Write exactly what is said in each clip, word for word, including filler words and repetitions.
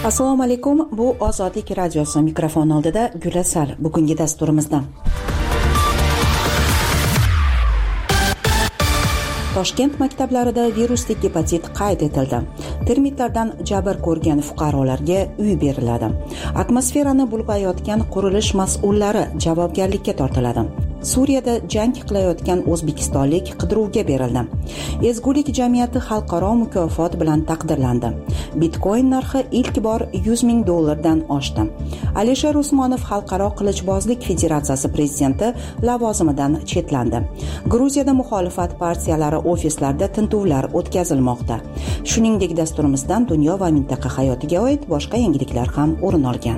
Assalomu alaykum. Bu Ozodlik radiosi. Mikrofon oldida Gulasal. Bugungi dasturimizda Toshkent maktablarida virusli gepatit qayd etildi. Termitlardan jabr ko'rgan fuqarolarga uy beriladi. Atmosferani bulg'ayotgan qurilish mas'ullari javobgarlikka tortiladi. Suriyada jang qilayotgan o'zbekistonlik qidiruvga berildi. Ezgulik jamiyati xalqaro mukofot bilan taqdirlandi. Bitcoin narxi ilk bor yuz ming dollardan oshdi. Alisher Usmonov Xalqaro qilichbozlik federatsiyasi prezidenti lavozimidan chetlandi. Gruziyada muxolifat partiyalari ofislarida tintuvlar o'tkazilmoqda. Shuningdek, dasturimizdan dunyo va mintaqa hayotiga oid boshqa yangiliklar ham o'rin olgan.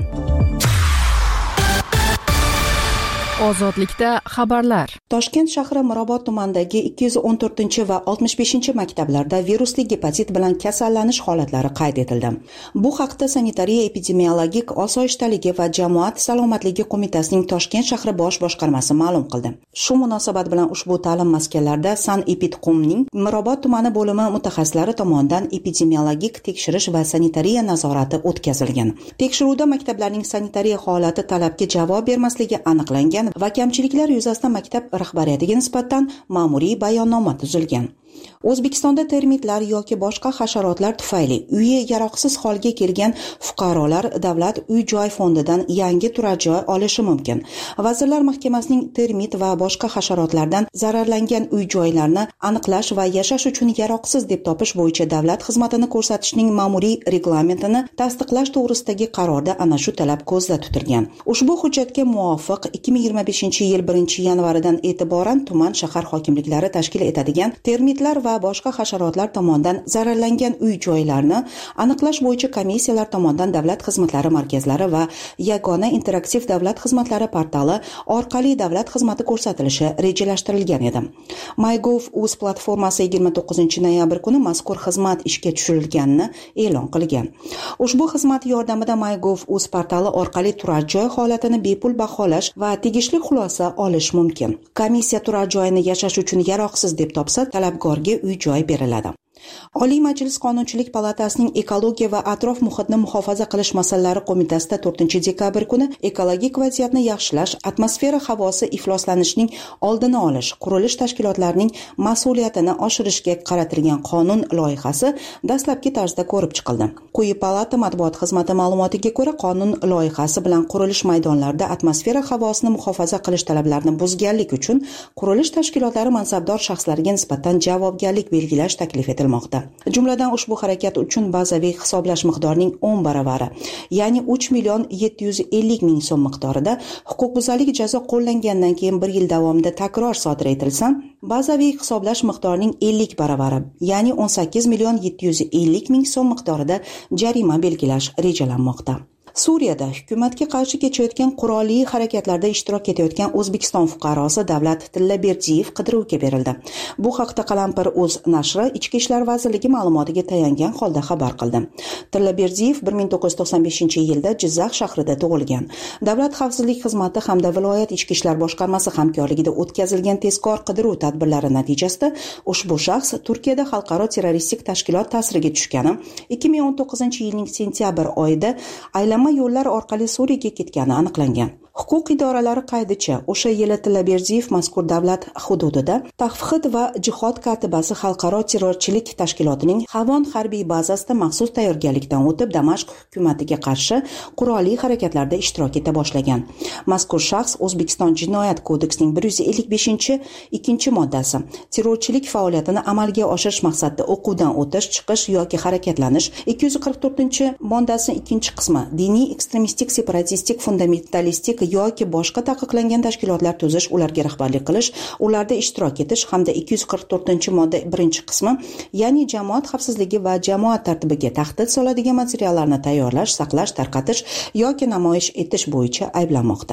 Ozodlikda xabarlar. Toshkent shahri Mirobod tumanidagi ikki yuz o'n to'rtinchi va oltmish beshinchi maktablarda virusli gepatit bilan kasallanish holatlari qayd etildi. Bu haqda Sanitariya epidemiologik osoyishtaligi va jamoat salomatligi qo'mitasining Toshkent shahri bosh boshqarmasi ma'lum qildi. Shu munosabat bilan ushbu ta'lim maskanlarida Sanepidqomning Mirobod tumani bo'limi mutaxassislari tomonidan epidemiologik tekshirish va sanitariya nazorati o'tkazilgan. Tekshiruvda maktablarning sanitariya holati talabga javob bermasligi aniqlangan va kamchiliklar yuzasidan maktab rahbariyatiga nisbatan ma'muriy bayonnoma tuzilgan. O'zbekistonda termitlar yoki boshqa hasharotlar tufayli uyi yaroqsiz holga kelgan fuqarolar davlat uy-joy fondidan yangi turar joy olishi mumkin. Vazirlar Mahkamasining termit va boshqa hasharotlardan zararlangan uy-joylarni aniqlash va yashash uchun yaroqsiz deb topish bo'yicha davlat xizmatini ko'rsatishning ma'muriy reglamentini tasdiqlash to'g'risidagi qarorda ana shu talab ko'zda tutilgan. Ushbu hujjatga muvofiq ikki ming yigirma beshinchi yil birinchi yanvaridan e'tiboran tuman shahar hokimliklari tashkil etadigan termitlar va boshqa hasharotlar tomonidan zararlangan uy-joylarni aniqlash bo'yicha komissiyalar tomonidan davlat xizmatlari markazlari va yagona interaktiv davlat xizmatlari portali orqali davlat xizmati ko'rsatilishi rejalashtirilgan edi. MyGov.uz platformasi yigirma to'qqizinchi noyabr kuni mazkur xizmat ishga tushirilganini e'lon qilgan. Ushbu xizmat yordamida MyGov.uz portali orqali turar joy holatini bepul baholash va tegishli xulosa olish mumkin. Komissiya turar joyini yashash uchun yaroqsiz deb topsa, talabgorga uy-joy beriladi. Oliy Majlis Qonunchilik palatasining Ekologiya va atrof muhitni muhofaza qilish masalalari qo'mitasida to'rtinchi dekabr kuni ekologik vaziyatni yaxshilash, atmosfera havosi ifloslanishining oldini olish, qurilish tashkilotlarining mas'uliyatini oshirishga qaratilgan qonun loyihasi dastlabki tarzda ko'rib chiqildi. Quyi palata matbuot xizmati ma'lumotiga ko'ra, qonun loyihasi bilan qurilish maydonlarida atmosfera havosini muhofaza qilish talablarini buzganlik uchun qurilish tashkilotlari mansabdor shaxslariga nisbatan javobgarlik belgilash taklif etilmoqda. Jumladan ushbu harakat uchun bazaviy hisoblash miqdorining o'n baravari, ya'ni uch million yetti yuz ellik ming so'm miqdorida huquqbuzarlik jazo qo'llangandan keyin bir yil davomida takror sodir etilsa, bazaviy hisoblash miqdorining ellik baravari, ya'ni o'n sakkiz million yetti yuz ellik ming so'm miqdorida jarima belgilash rejalanmoqda. Suriyada hukumatga qarshi kechayotgan qurolli harakatlarda ishtirok etayotgan O'zbekiston fuqarosi Davlat Tillaberdiyev qidiruvga berildi. Bu haqda Qalampir.uz nashri Ichki ishlar vazirligi ma'lumotiga tayangan holda xabar qildi. Tillaberdiyev bir ming to'qqiz yuz to'qson beshinchi yilda Jizzax shahrida tug'ilgan. Davlat xavfsizlik xizmati hamda viloyat ichki ishlar boshqarmasi hamkorligida o'tkazilgan tezkor qidiruv tadbirlari natijasida ushbu shaxs Turkiyada xalqaro terroristik tashkilot ta'siriga tushgani, ikki ming o'n to'qqizinchi yilning sentyabr oyida aylanma yo'llar orqali Suriyaga ketgani aniqlangan. Huquq idoralari qaydicha, o'sha yili Tillaberdiyev mazkur davlat hududida Tavhid va jihod katibasi xalqaro terrorchilik tashkilotining Havon harbiy bazasida maxsus tayyorgarlikdan o'tib, Damashq hukumatiga qarshi qurolli harakatlarda ishtirok eta boshlagan. Mazkur shaxs O'zbekiston Jinoyat kodeksining bir yuz ellik beshinchi ikkinchi moddasi terrorchilik faoliyatini amalga oshirish maqsadida o'quvdan o'tish, chiqish yoki harakatlanish, ikki yuz qirq to'rtinchi moddasi ikkinchi qismi diniy ekstremistik, separatistik, fundamentalistik yoki boshqa taqiqlangan tashkilotlar tuzish, ularga rahbarlik qilish, ularda ishtirok etish hamda ikki yuz qirq to'rtinchi modda birinchi qismi, ya'ni jamoat xavfsizligi va jamoat tartibiga tahdid soladigan materiallarni tayyorlash, saqlash, tarqatish yoki namoyish etish bo'yicha ayblanmoqda.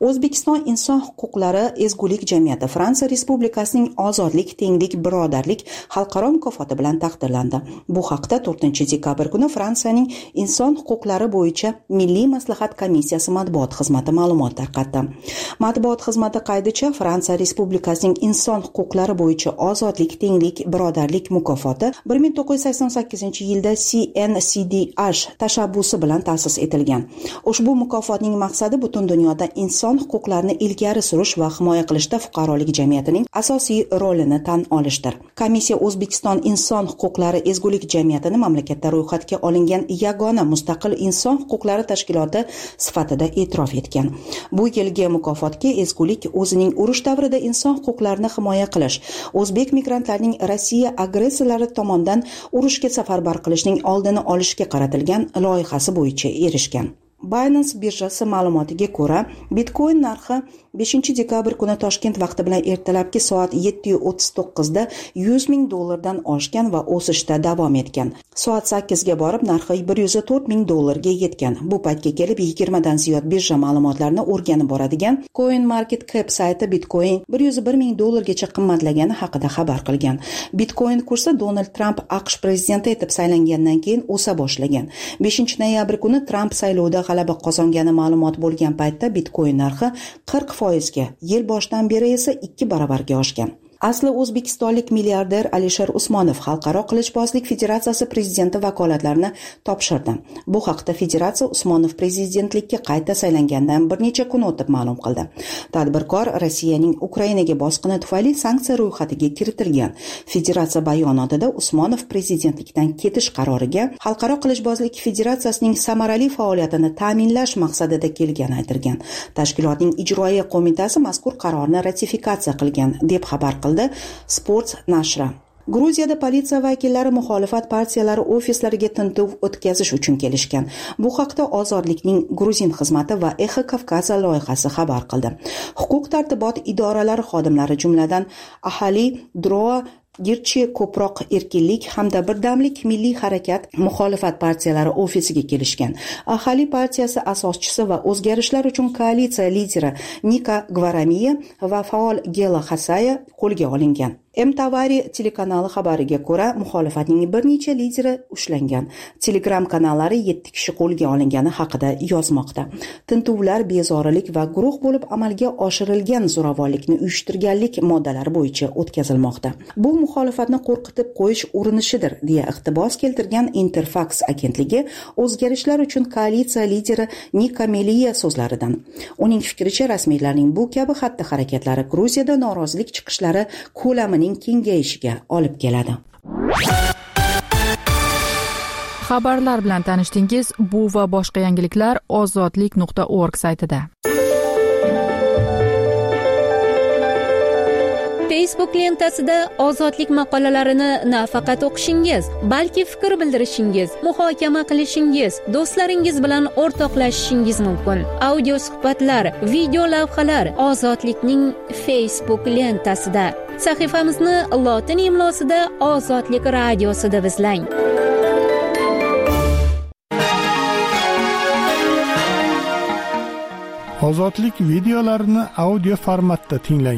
O'zbekiston inson huquqlari ezgulik jamiyati Fransiya Respublikasining ozodlik, tenglik, birodarlik xalqaro mukofoti bilan taqdirlandi. Bu haqda to'rtinchi dekabr kuni Fransiyaning inson huquqlari bo'yicha Milliy maslahat komissiyasi matbuot xizmati ma'lumot tarqatdi. Matbuot xizmati qaydicha, Fransiya Respublikasining inson huquqlari bo'yicha ozodlik, tenglik, birodarlik mukofoti bir ming to'qqiz yuz sakson sakkizinchi yilda C N C D H tashabbusi bilan ta'sis etilgan. Ushbu mukofotning maqsadi butun dunyoda inson huquqlarini ilgari surish va himoya qilishda fuqarolik jamiyatining asosiy rolini tan olishdir. Komissiya O'zbekiston inson huquqlari ezgulik jamiyatini mamlakatda ro'yxatga olingan yagona mustaqil inson huquqlari tashkiloti sifatida e'tirof etgan. Bu yilgi mukofotga ezgulik o'zining urush davrida inson huquqlarini himoya qilish, o'zbek migrantlarning Rossiya agressorlari tomonidan urushga safarbar qilishning oldini olishga qaratilgan loyihasi bo'yicha erishgan. Binance birjasi ma'lumotiga ko'ra, Bitcoin narxi beshinchi dekabr kuni Toshkent vaqti bilan ertalabki soat yetti o'ttiz to'qqizda yuz ming dollardan oshgan va o'sishda davom etgan. Soat sakkizga borib narxi bir yuz to'rt ming dollarga yetgan. Bu paytga kelib yigirmadan ziyod birja ma'lumotlarini o'rganib boradigan CoinMarketCap sayti Bitcoin bir yuz bir ming dollargacha qimmatlagani haqida xabar qilgan. Bitcoin kursi Donald Trump AQSh prezidenti etib saylangandan keyin o'sa boshlagan. beshinchi noyabr kuni Trump saylovda g'alaba qozongani ma'lumot bo'lgan paytda Bitcoin narxi qirq foizga, yil boshidan beri esa ikki baravarga oshgan. Asli o'zbekistonlik milliarder Alisher Usmonov Xalqaro qilichbozlik federatsiyasi prezidenti vakolatlarini topshirdi. Bu haqda federatsiya Usmonov prezidentlikka qayta saylangandan bir necha kun o'tib ma'lum qildi. Tadbirkor Rossiyaning Ukrainaga bosqini tufayli sanksiya ro'yxatiga kiritilgan. Federatsiya bayonotida Usmonov prezidentlikdan ketish qaroriga Xalqaro qilichbozlik federatsiyasining samarali faoliyatini ta'minlash maqsadida kelgani aytilgan. Tashkilotning ijroiya qo'mitasi mazkur qarorni ratifikatsiya qilgan deb xabar qildi Sports nashri. Gruziyada politsiya vakillari muxolifat partiyalari ofislariga tintuv o'tkazish uchun kelishgan. Bu haqda Ozodlikning Gruzin xizmati va Exa Kavkaza loyihasi xabar qildi. Huquq tartibot idoralari xodimlari, jumladan Ahali, Droa, Girchi ko'proq erkinlik hamda birdamlik milliy harakat muxolifat partiyalari ofisiga kelishgan. Ahali partiyasi asoschisi va o'zgarishlar uchun koalitsiya lideri Nika Gvaramiya va faol Gela Xasaya qo'lga olingan. M-Tavari telekanali xabariga ko'ra, muxolifatning bir necha lideri ushlangan. Telegram kanallari yetti kishi qo'lga olingani haqida yozmoqda. Tintuvlar bezorilik va guruh bo'lib amalga oshirilgan zo'ravonlikni uyushtirganlik moddalari bo'yicha o'tkazilmoqda. Bu muxolifatni qo'rqitib qo'yish urinishidir, deya iqtibos keltirgan Interfax agentligi o'zgarishlar uchun koalitsiya lideri Nika Meliya so'zlaridan. Uning fikricha, rasmiylarning bu kabi xatti-harakatlari Gruziyada norozilik chiqishlari ko'lamining kengayishiga olib keladi. Xabarlar bilan tanishdingiz. Bu va boshqa yangiliklar ozodlik nuqta org saytida. Facebook lentasida ozodlik maqolalarini nafaqat o'qishingiz, balki fikr bildirishingiz, muhokama qilishingiz, do'stlaringiz bilan o'rtoqlashishingiz mumkin. Audio suhbatlar, video lavhalar Ozodlikning Facebook lentasida. Sahifamizni lotin imlosida Ozodlik radiosida izlang. Ozodlik videolarini audio formatda tinglang.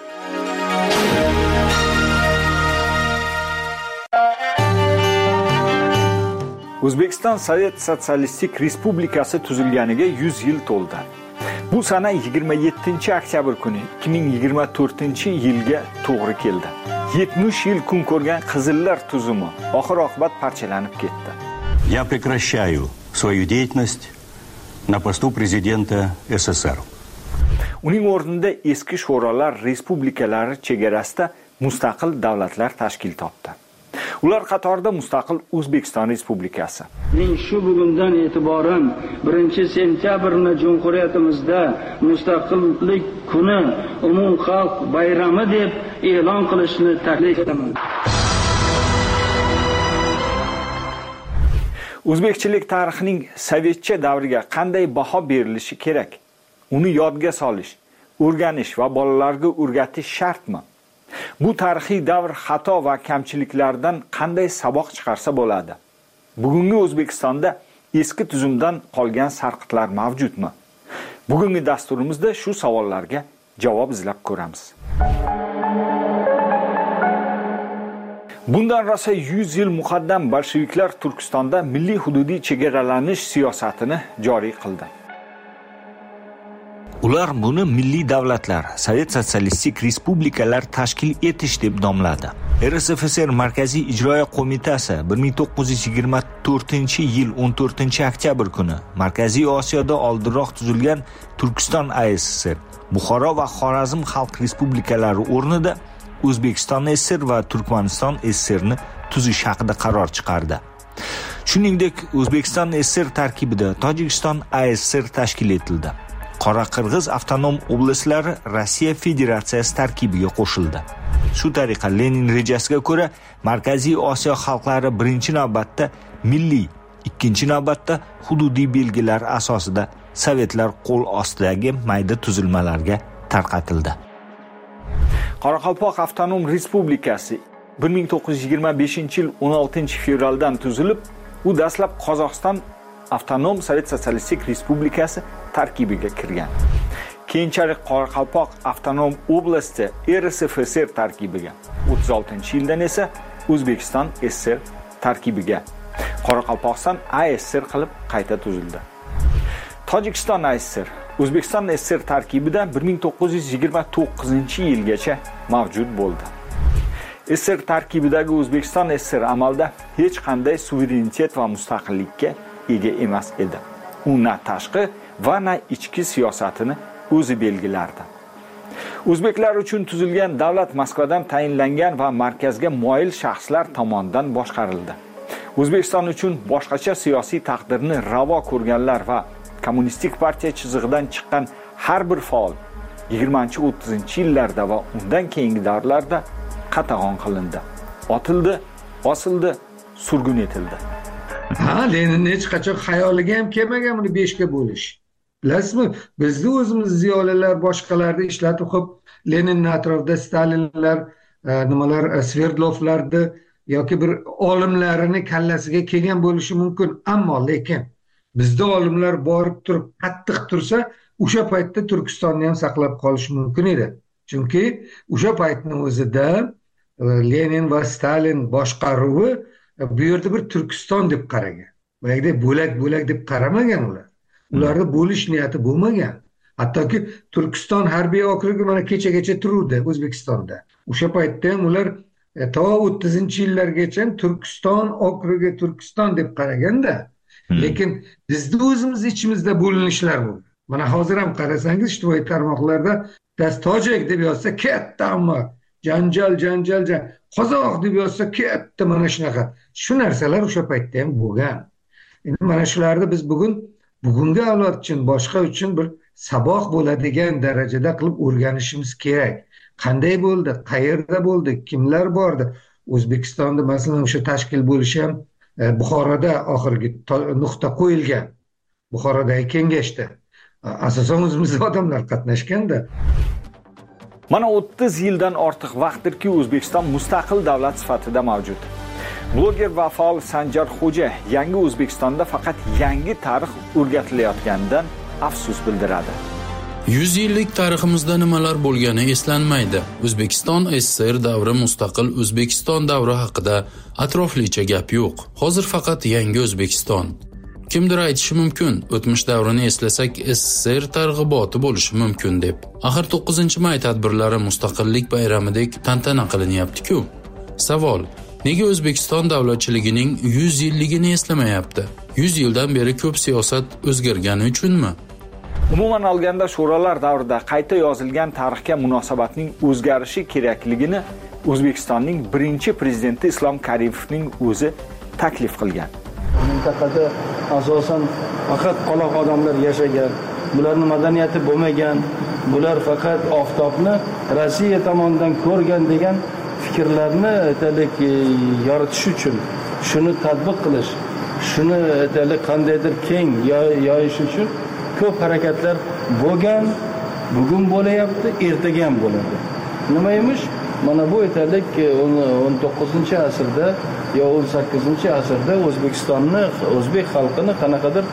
O'zbekiston Sovet Sotsialistik Respublikasi tuzilganiga yuz yil to'ldi. Bu sana yigirma yettinchi oktyabr kuni ikki ming yigirma to'rtinchi yilga to'g'ri keldi. yetmish yil kun ko'rgan Qizillar tuzumi oxir-oqibat parchalanib ketdi. Я прекращаю свою деятельность на посту президента СССР. Uning o'rnida eski sho'rolar respublikalari chegarasida mustaqil davlatlar tashkil topdi. Ular qatorida mustaqil O'zbekiston Respublikasi. Men shu bugundan e'tiboran birinchi sentyabrni Jumhuriyatimizda mustaqillik kuni umumxalq bayrami deb e'lon qilishni taklif etaman. O'zbekchilik tarixining sovetcha davriga qanday baho berilishi kerak? Uni yodga solish, o'rganish va bolalarga o'rgatish shartmi? Bu tarixiy davr xato va kamchiliklardan qanday saboq chiqarsa bo'ladi? Bugungi O'zbekistonda eski tuzumdan qolgan sarqitlar mavjudmi? Bugungi dasturimizda shu savollarga javob izlab ko'ramiz. Bundan rosa yuz yil muqaddam bolsheviklar Turkistonda milliy hududiy chegaralanish siyosatini joriy qildi. Ular buni milliy davlatlar, Sovet sotsialistik respublikalar tashkil etish deb nomladi. R S F S R Markaziy ijroiya qo'mitasi bir ming to'qqiz yuz yigirma to'rtinchi yil o'n to'rtinchi oktyabr kuni Markaziy Osiyoda oldinroq tuzilgan Turkiston A S S R, Buxoro va Xorazm xalq respublikalari o'rnida O'zbekiston S S R va Turkmaniston S S R ni tuzish haqida qaror chiqardi. Shuningdek, O'zbekiston S S R tarkibida Tojikiston A S S R tashkil etildi. Qoraqirg'iz avtonom oblastlari Rossiya Federatsiyasi tarkibiga qo'shildi. Shu tariqa Lenin rejasiga ko'ra Markaziy Osiyo xalqlari birinchi navbatda milliy, ikkinchi navbatda hududiy belgilar asosida sovetlar qo'l ostidagi mayda tuzilmalarga tarqatildi. Qoraqalpoq avtonom respublikasi bir ming to'qqiz yuz yigirma beshinchi yil o'n oltinchi fevraldan tuzilib, u dastlab Qozog'iston avtonom Sovet sotsialistik respublikasi tarkibiga kirgan. Keyinchalik Qoraqalpoq avtonom oblasti R S F S R tarkibiga, o'ttiz oltinchi yildan esa O'zbekiston S S R tarkibiga, Qoraqalpog'iston A S S R qilib qayta tuzildi. Tojikiston A S S R O'zbekiston S S R tarkibida bir ming to'qqiz yuz yigirma to'qqizinchi yilgacha mavjud bo'ldi. S S R tarkibidagi O'zbekiston S S R amalda hech qanday suverenitet va mustaqillikka ega emas edi. U na tashqi va na ichki siyosatini o'zi belgilardi. O'zbeklar uchun tuzilgan davlat Moskvadan tayinlangan va markazga moyil shaxslar tomonidan boshqarildi. O'zbekiston uchun boshqacha siyosiy taqdirni ravo ko'rganlar va kommunistik partiya chizig'idan chiqqan har bir faol yigirmanchi o'ttizinchi yillarda va undan keyingi davrlarda qatag'on qilindi, otildi, osildi, surgun etildi. Ha, Lenin hech qachon xayoliga ham kelmagan buni beshga bo'lish. Bilasizmi, bizni o'zimiz ziyolilar boshqalarni ishlatib qo'yib, Leninning atrofida Stalinlar, nimalar, Sverdlovlarni yoki bir olimlarini kallasiga kelgan bo'lishi mumkin, ammo lekin bizda olimlar borib turib qattiq tursa, o'sha paytda Turkistonni ham saqlab qolish mumkin edi. Chunki o'sha paytning o'zida Lenin va Stalin boshqaruvi bu yerda bir Turkiston deb qaragan. Boyagida bo'lak-bo'lak deb qaramagan ular. Ularda bo'lish niyati bo'lmagan. Hattoki Turkiston harbiy okrugi mana kechagacha turuvdi O'zbekistonda. O'sha paytda ham ular to o'ttizinchi yillargacha Turkiston okrugi Turkiston deb qaraganda, lekin bizning o'zimiz ichimizda bo'linishlar bo'ldi. Mana hozir ham qarasangiz ijtimoiy tarmoqlarda das tojik deb yozsa katta, ammo janjal janjal jan qozoq deb yozsa katta, mana shunaqa. Shu narsalar o'sha paytda ham bo'lgan. Endi mana shularni biz bugun bugungi avlod uchun, boshqa uchun bir saboq bo'ladigan darajada qilib o'rganishimiz kerak. Qanday bo'ldi, qayerda bo'ldi, kimlar bordi? O'zbekistonda masalan o'sha tashkil bo'lishi ham Buxoroda oxirgi nuqta qo'yilgan. Buxorodagi kengashda asosan o'zimizning odamlar qatnashganda. Mana o'ttiz yildan ortiq vaqtdirki O'zbekiston mustaqil davlat sifatida mavjud. Bloger va faol Sanjar Xo'ja yangi O'zbekistonda faqat yangi tarix o'rgatilayotganidan afsus bildiradi. yuz yillik tariximizda nimalar bo'lgani eslanmaydi. O'zbekiston S S R davri, mustaqil O'zbekiston davri haqida atroflicha gap yo'q. Hozir faqat yangi O'zbekiston. Kimdir aytishi mumkin, o'tmish davrini eslasak S S R targ'iboti bo'lishi mumkin deb. Axir to'qqizinchi may tadbirlari mustaqillik bayramidek tantana qilinyapti-ku. Savol: nega O'zbekiston davlatchiligining yuz yilligini eslamayapti? yuz yildan beri ko'p siyosat o'zgargani uchunmi? Umuman olganda sho'rolar davrida qayta yozilgan tarixga munosabatning o'zgarishi kerakligini O'zbekistonning birinchi prezidenti Islom Karimovning o'zi taklif qilgan. Mintaqada asosan faqat qoloq odamlar yashagan, bularning madaniyati bo'lmagan, bular faqat oftobni Rossiya tomonidan ko'rgan degan fikrlarni aytalik yoritish uchun, shuni tatbiq qilish, shuni aytalik qandaydir keng yoyish uchun ko'p harakatlar bo'lgan, bugun bo'layapti, ertaga ham bo'ladi. Nima emish? Mana bu aytalik o'n to'qqizinchi asrda yo o'n sakkizinchi asrda O'zbekistonni, o'zbek xalqini qanaqadir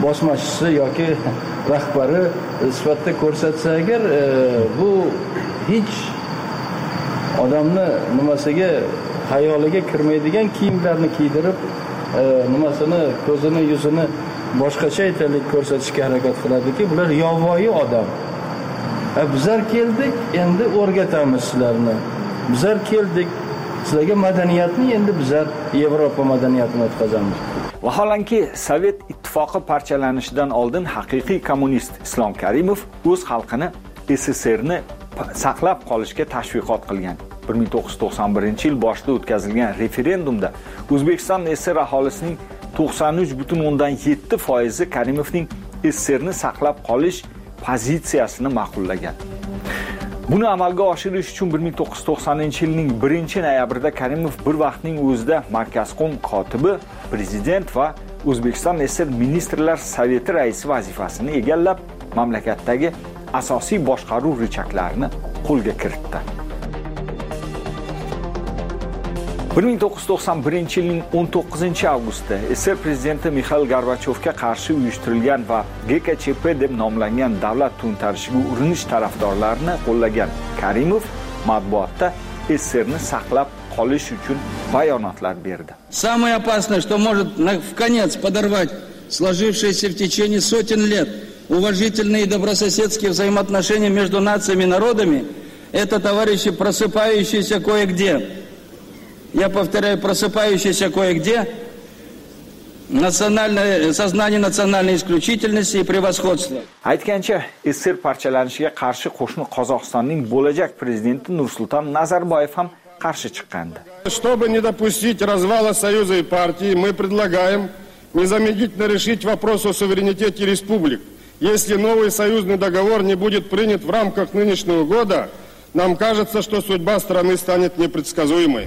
bosmachisi yoki rahbari sifatida ko'rsatsa agar, bu hech odamni nimasiga hayoliga kirmaydigan kiyimlarni kiydirib, nimasini, ko'zini, yuzini boshqacha aytalik ko'rsatishga harakat qiladiki, bular yovvoyi odam. Bizlar keldik, endi o'rgatamiz sizlarni. Bizlar keldik, sizlarga madaniyatni endi bizlar Yevropa madaniyatini o'tkazamiz. Vaholanki Sovet ittifoqi parchalanishidan oldin haqiqiy kommunist Islom Karimov o'z xalqini S S R ni saqlab qolishga tashviqot qilgan. bir ming to'qqiz yuz to'qson birinchi yil boshida o'tkazilgan referendumda O'zbekiston S S R aholisining to'qson uch butun o'ndan yetti foizi Karimovning S S R ni saqlab qolish pozitsiyasini ma'qullagan. Buni amalga oshirish uchun bir ming to'qqiz yuz to'qsoninchi yilning birinchi noyabrida Karimov bir vaqtning o'zida Markazqo'm kotibi, prezident va O'zbekiston S S R ministrlar soveti raisi vazifasini egallab, mamlakatdagi asosiy boshqaruv richaklarini qo'lga kiritdi. bir ming to'qqiz yuz to'qson birinchi yilning o'n to'qqizinchi avgustida S S R prezidenti Mixail Gorbachyovga qarshi uyushtirilgan va G K Ch P deb nomlangan davlat to'ntarishiga urinish tarafdorlarini qo'llagan Karimov matbuotda S S R ni saqlab qolish uchun bayonotlar berdi. Самое опасное, что может в конец подорвать сложившиеся в течение сотен лет уважительные и добрососедские взаимоотношения между нациями и народами, это, товарищи, просыпающиеся кое-где. Я повторяю, просыпающиеся кое-где национальное сознание национальной исключительности и превосходства. Aytgancha, S S R parchalanishiga qarshi qo'shni Qozog'istonning bo'lajak prezidenti Nursulton Nazarboyev ham qarshi chiqqandi. Чтобы не допустить развала Союза и партии, мы предлагаем незамедлительно решить вопрос о суверенитете республик. Если новый союзный договор не будет принят в рамках нынешнего года, нам кажется, что судьба страны станет непредсказуемой.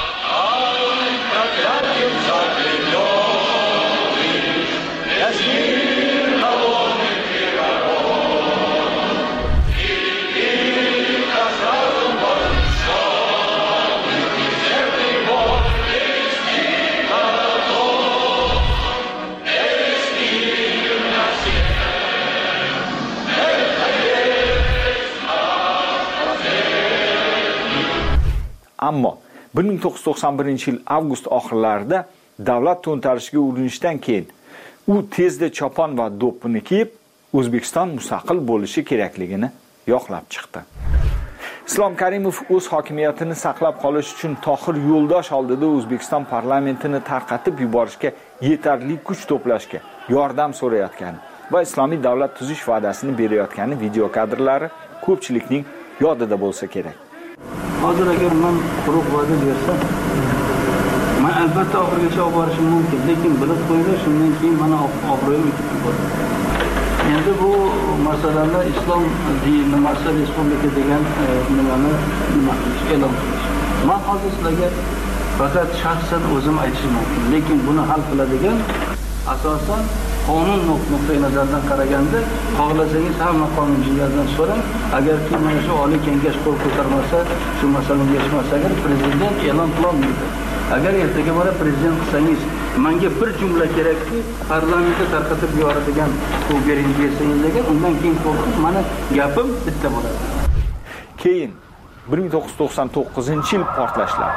Ammo bir ming to'qqiz yuz to'qson birinchi yil avgust oxirlarida davlat to'ntarishiga urinishdan keyin u tezda chopon va do'ppini kiyib O'zbekiston mustaqil bo'lishi kerakligini yoqlab chiqdi. Islom Karimov o'z hokimiyatini saqlab qolish uchun Tohir Yo'ldosh oldida O'zbekiston parlamentini tarqatib yuborishga yetarli kuch to'plashga yordam so'rayotgani va islomiy davlat tuzish va'dasini berayotgani video kadrlari ko'pchilikning yodida bo'lsa kerak. Hozir agar men quruq va'da bersam, men albatta oxirigacha olib borishim mumkin, lekin bilib qo'yinglar, shundan keyin mana obro'yim ketib qoladi. Endi bu masalalar islom dini masala respublika degan nimani nima qilish e'lon qilish. Men hozir sizlarga faqat shaxsan o'zim aytishim mumkin, lekin buni hal qiladigan asosan qonun nuqtai nazaridan qaraganda, xohlasangiz hamma qonunchilardan so'rang, agarki mana shu oliy kengash qo'l ko'tarmasa, shu masalani yechmasa, agar prezident e'lon qilolmaydi. Agar ertaga mana prezident qilsangiz, menga bir jumla kerakki, parlamentga tarqatib yuboradigan bu bering desangiz, agar undan keyin qo'rqib, mana gapim bitta bo'ladi. Keyin bir ming to'qqiz yuz to'qson to'qqizinchi yil portlashlar.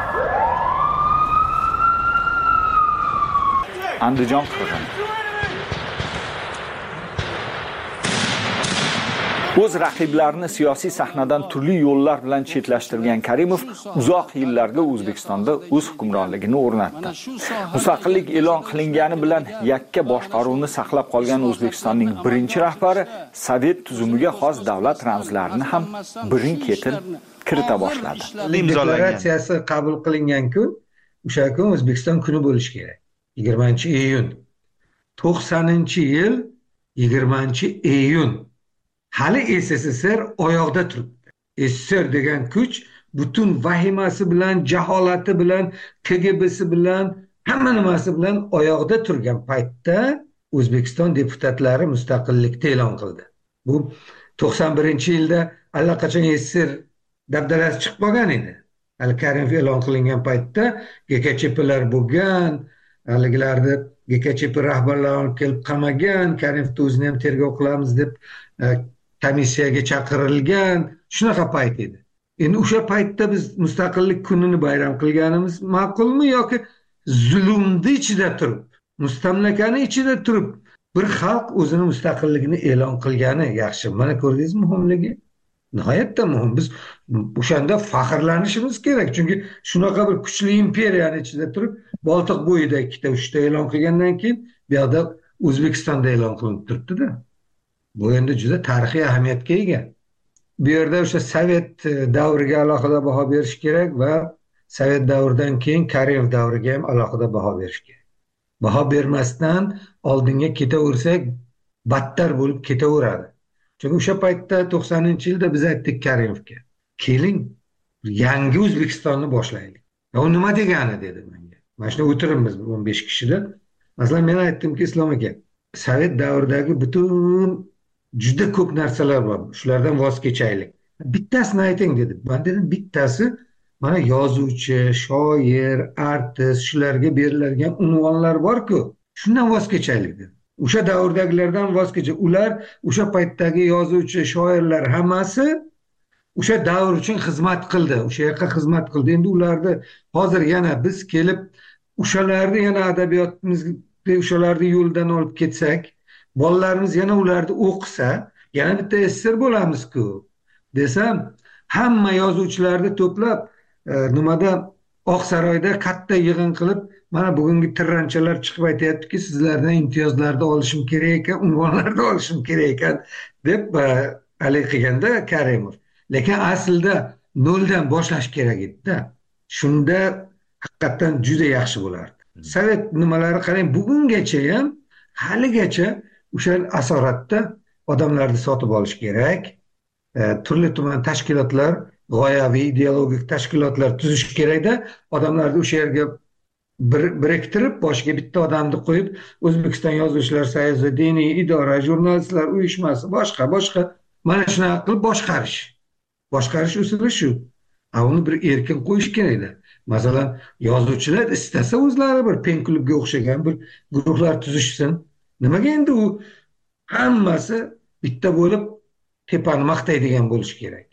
Andijon qirg'ini. O'z raqiblarini siyosiy sahnadan turli yo'llar bilan chetlashtirgan Karimov uzoq yillarga O'zbekistonda o'z hukmronligini o'rnatdi. Mustaqillik e'lon qilingani bilan yakka boshqaruvni saqlab qolgan O'zbekistonning birinchi rahbari Sovet tuzumiga xos davlat ramzlarini ham birin-ketin kirita boshladi. Deklaratsiyasi qabul qilingan kun, o'sha kun O'zbekiston kuni bo'lishi kerak. yigirmanchi iyun. to'qsoninchi yil yigirmanchi iyun. Hali S S S R oyoqda turibdi. S S R degan kuch butun vahimasi bilan, jaholati bilan, K G B'si bilan, hamma nimasi bilan oyoqda turgan paytda O'zbekiston deputatlari mustaqillikni e'lon qildi. Bu to'qson birinchi yilda allaqachon S S R dabdalasi chiqib qolgan edi. Hali Karimov e'lon qilingan paytda G K Ch P'lar bo'lgan, haligilarni G K Ch P rahbarlarini olib kelib qamagan, Karimovni o'zini ham tergov qilamiz deb komissiyaga chaqirilgan, shunaqa payt edi. Endi o'sha paytda biz mustaqillik kunini bayram qilganimiz ma'qulmi yoki zulmni ichida turib, mustamlakani ichida turib bir xalq o'zini mustaqilligini e'lon qilgani yaxshi? Mana ko'rdingizmi muhimligi? Nihoyatda muhim. Biz o'shanda faxrlanishimiz kerak, chunki shunaqa bir kuchli imperiyani ichida turib, Boltiq bo'yida ikkita uchta e'lon qilgandan keyin bu yoqda O'zbekistonda e'lon qilinib turibdi-da. Bu endi juda tarixiy ahamiyatga ega. Bu yerda o'sha Sovet davriga alohida baho berish kerak va Sovet davridan keyin Karimov davriga ham alohida baho berish kerak. Baho bermasdan oldinga ketaversak, battar bo'lib ketaveradi. Chunki o'sha paytda to'qsoninchi yilda biz aytdik Karimovga, keling, yangi O'zbekistonni boshlaylik. U nima degani dedi menga. Mana shunda o'tiribmiz o'n besh kishida. Masalan, men aytdimki, Islom aka, Sovet davridagi butun juda ko'p narsalar bor. Shulardan voz kechaylik. Bittasini ayting dedi. Men dedim, bittasi mana yozuvchi, shoir, artist, shularga beriladigan unvonlar bor-ku, shundan voz kechaylik dedi. O'sha davrdagilardan voz kechib, ular o'sha paytdagi yozuvchi, shoirlar hammasi o'sha davr uchun xizmat qildi, o'sha yoqqa xizmat qildi. Endi ularni hozir yana biz kelib o'shalarni yana adabiyotimizga o'shalarni yo'ldan olib ketsak, bolalarimiz yana ularni o'qisa, yana bitta esser bo'lamiz-ku desam, hamma yozuvchilarni to'plab e, nimada Oqsaroyda katta yig'in qilib, mana bugungi tirranchalar chiqib aytayaptiki, sizlardan imtiyozlarni olishim kerak ekan, unvonlarni olishim kerak ekan deb haligi qilganda Karimov. Lekin aslida noldan boshlash kerak edi-da. Shunda haqiqatan juda yaxshi bo'lardi. Sovet nimalari qarang, bugungacha ham haligacha o'sha asoratda odamlarni sotib olish kerak. E, turli tuman tashkilotlar, g'oyaviy ideologik tashkilotlar tuzish kerakda, odamlarni o'sha yerga bir biriktirib, boshiga bitta odamni qo'yib, O'zbekiston Yozuvchilar soyuzi, diniy idora, jurnalistlar uyushmasi, boshqa boshqa mana shunaqa qilib boshqarish. Boshqarish usuli shu. A uni bir erkin qo'yish kerakda. Masalan, yozuvchilar istasa o'zlari bir pen klubga o'xshagan bir guruhlar tuzishsin. Nimaga endi u hammasi bitta bo'lib tepani maqtaydigan bo'lish kerak?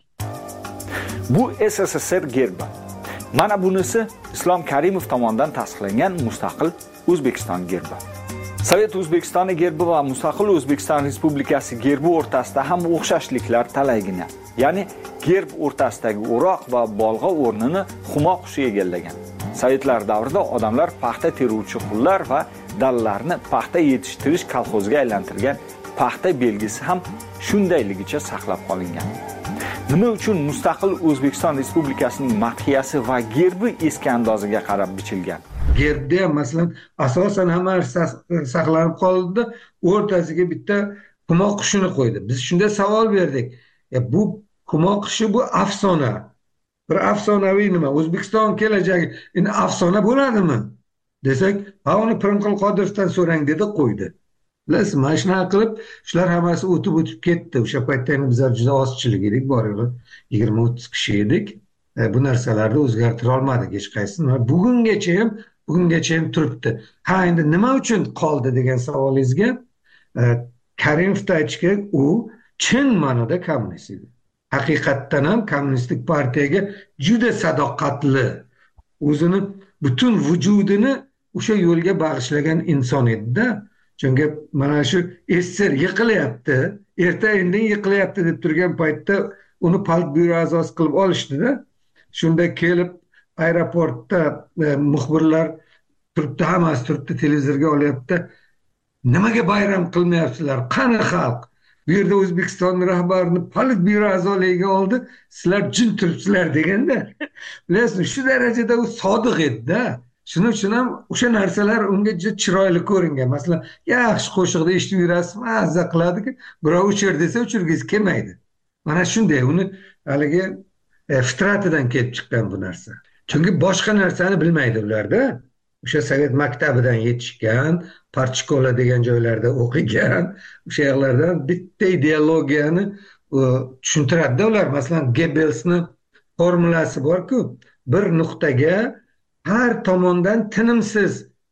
Bu S S S R gerbi. Mana bunisi Islom Karimov tomonidan tasdiqlangan mustaqil O'zbekiston gerbi. Sovet O'zbekistoni gerbi va mustaqil O'zbekiston Respublikasi gerbi o'rtasida ham o'xshashliklar talaygina. Ya'ni gerb o'rtasidagi o'roq va bolg'a o'rnini Humo qushi egallagan. Sovetlar davrida odamlar paxta teruvchi qullar va dallarni paxta yetishtirish kolxoziga aylantirgan paxta belgisi ham shundayligicha saqlab qolingan. Nima uchun mustaqil O'zbekiston Respublikasining madhiyasi va gerbi eski andoziga qarab bichilgan? Gerbda masalan asosan hamma saqlanib qoldi, o'rtasiga bitta Humo qushini qo'ydi. Biz shunda savol berdik. Ya bu Humo qushi bu afsona. Bir afsonaviy nima? O'zbekiston kelajagi endi afsona bo'ladimi? Desak, ha uni Pirimqul Qodirovdan so'rang dedi, qo'ydi. Bilasizmi, mana shunaqa qilib, shular hammasi o'tib o'tib ketdi. O'sha paytda bizlar juda ozchilik edik, bor yo'g'i yigirma o'ttiz kishi edik. E, bu narsalarni o'zgartira olmadik hech qaysini. Bugungacha ham, bugungacha ham turibdi. Ha, endi nima uchun qoldi degan savolingizga e, Karimovni aytish kerak, u chin ma'noda kommunist edi. Haqiqatdan ham kommunistik partiyaga juda sadoqatli, o'zini butun vujudini o'sha yo'lga bag'ishlagan inson edi-da. Chunki mana shu esser yiqilyapti, erta indin yiqilyapti deb turgan paytda uni politbyuro a'zosi qilib olishdi-da. Shunda kelib aeroportda e, muxbirlar turibdi, hammasi turibdi, televizorga olyapti. Nimaga bayram qilmayapsizlar? Qani xalq? Bu yerda O'zbekiston rahbarini politbyuro a'zoligiga oldi, sizlar jin turibsizlar deganda. Bilasizmi, shu darajada u sodiq edi-da. Shuning uchun ham o'sha narsalar unga juda chiroyli ko'ringan. Masalan, yaxshi qo'shiqda eshitib yurasiz, mazza qiladiki, birov o'chir desa o'chirgingiz kelmaydi. Mana shunday, uni haligi e, fitratidan kelib chiqqan bu narsa. Chunki boshqa narsani bilmaydi ularda. O'sha Sovet maktabidan yetishgan, Parchkola degan joylarda o'qigan, o'sha yerlardan bitta ideologiyani tushuntiradi ular. Masalan, Goebbelsni formulasi bor-ku, bir nuqtaga har tomondan tinimsiz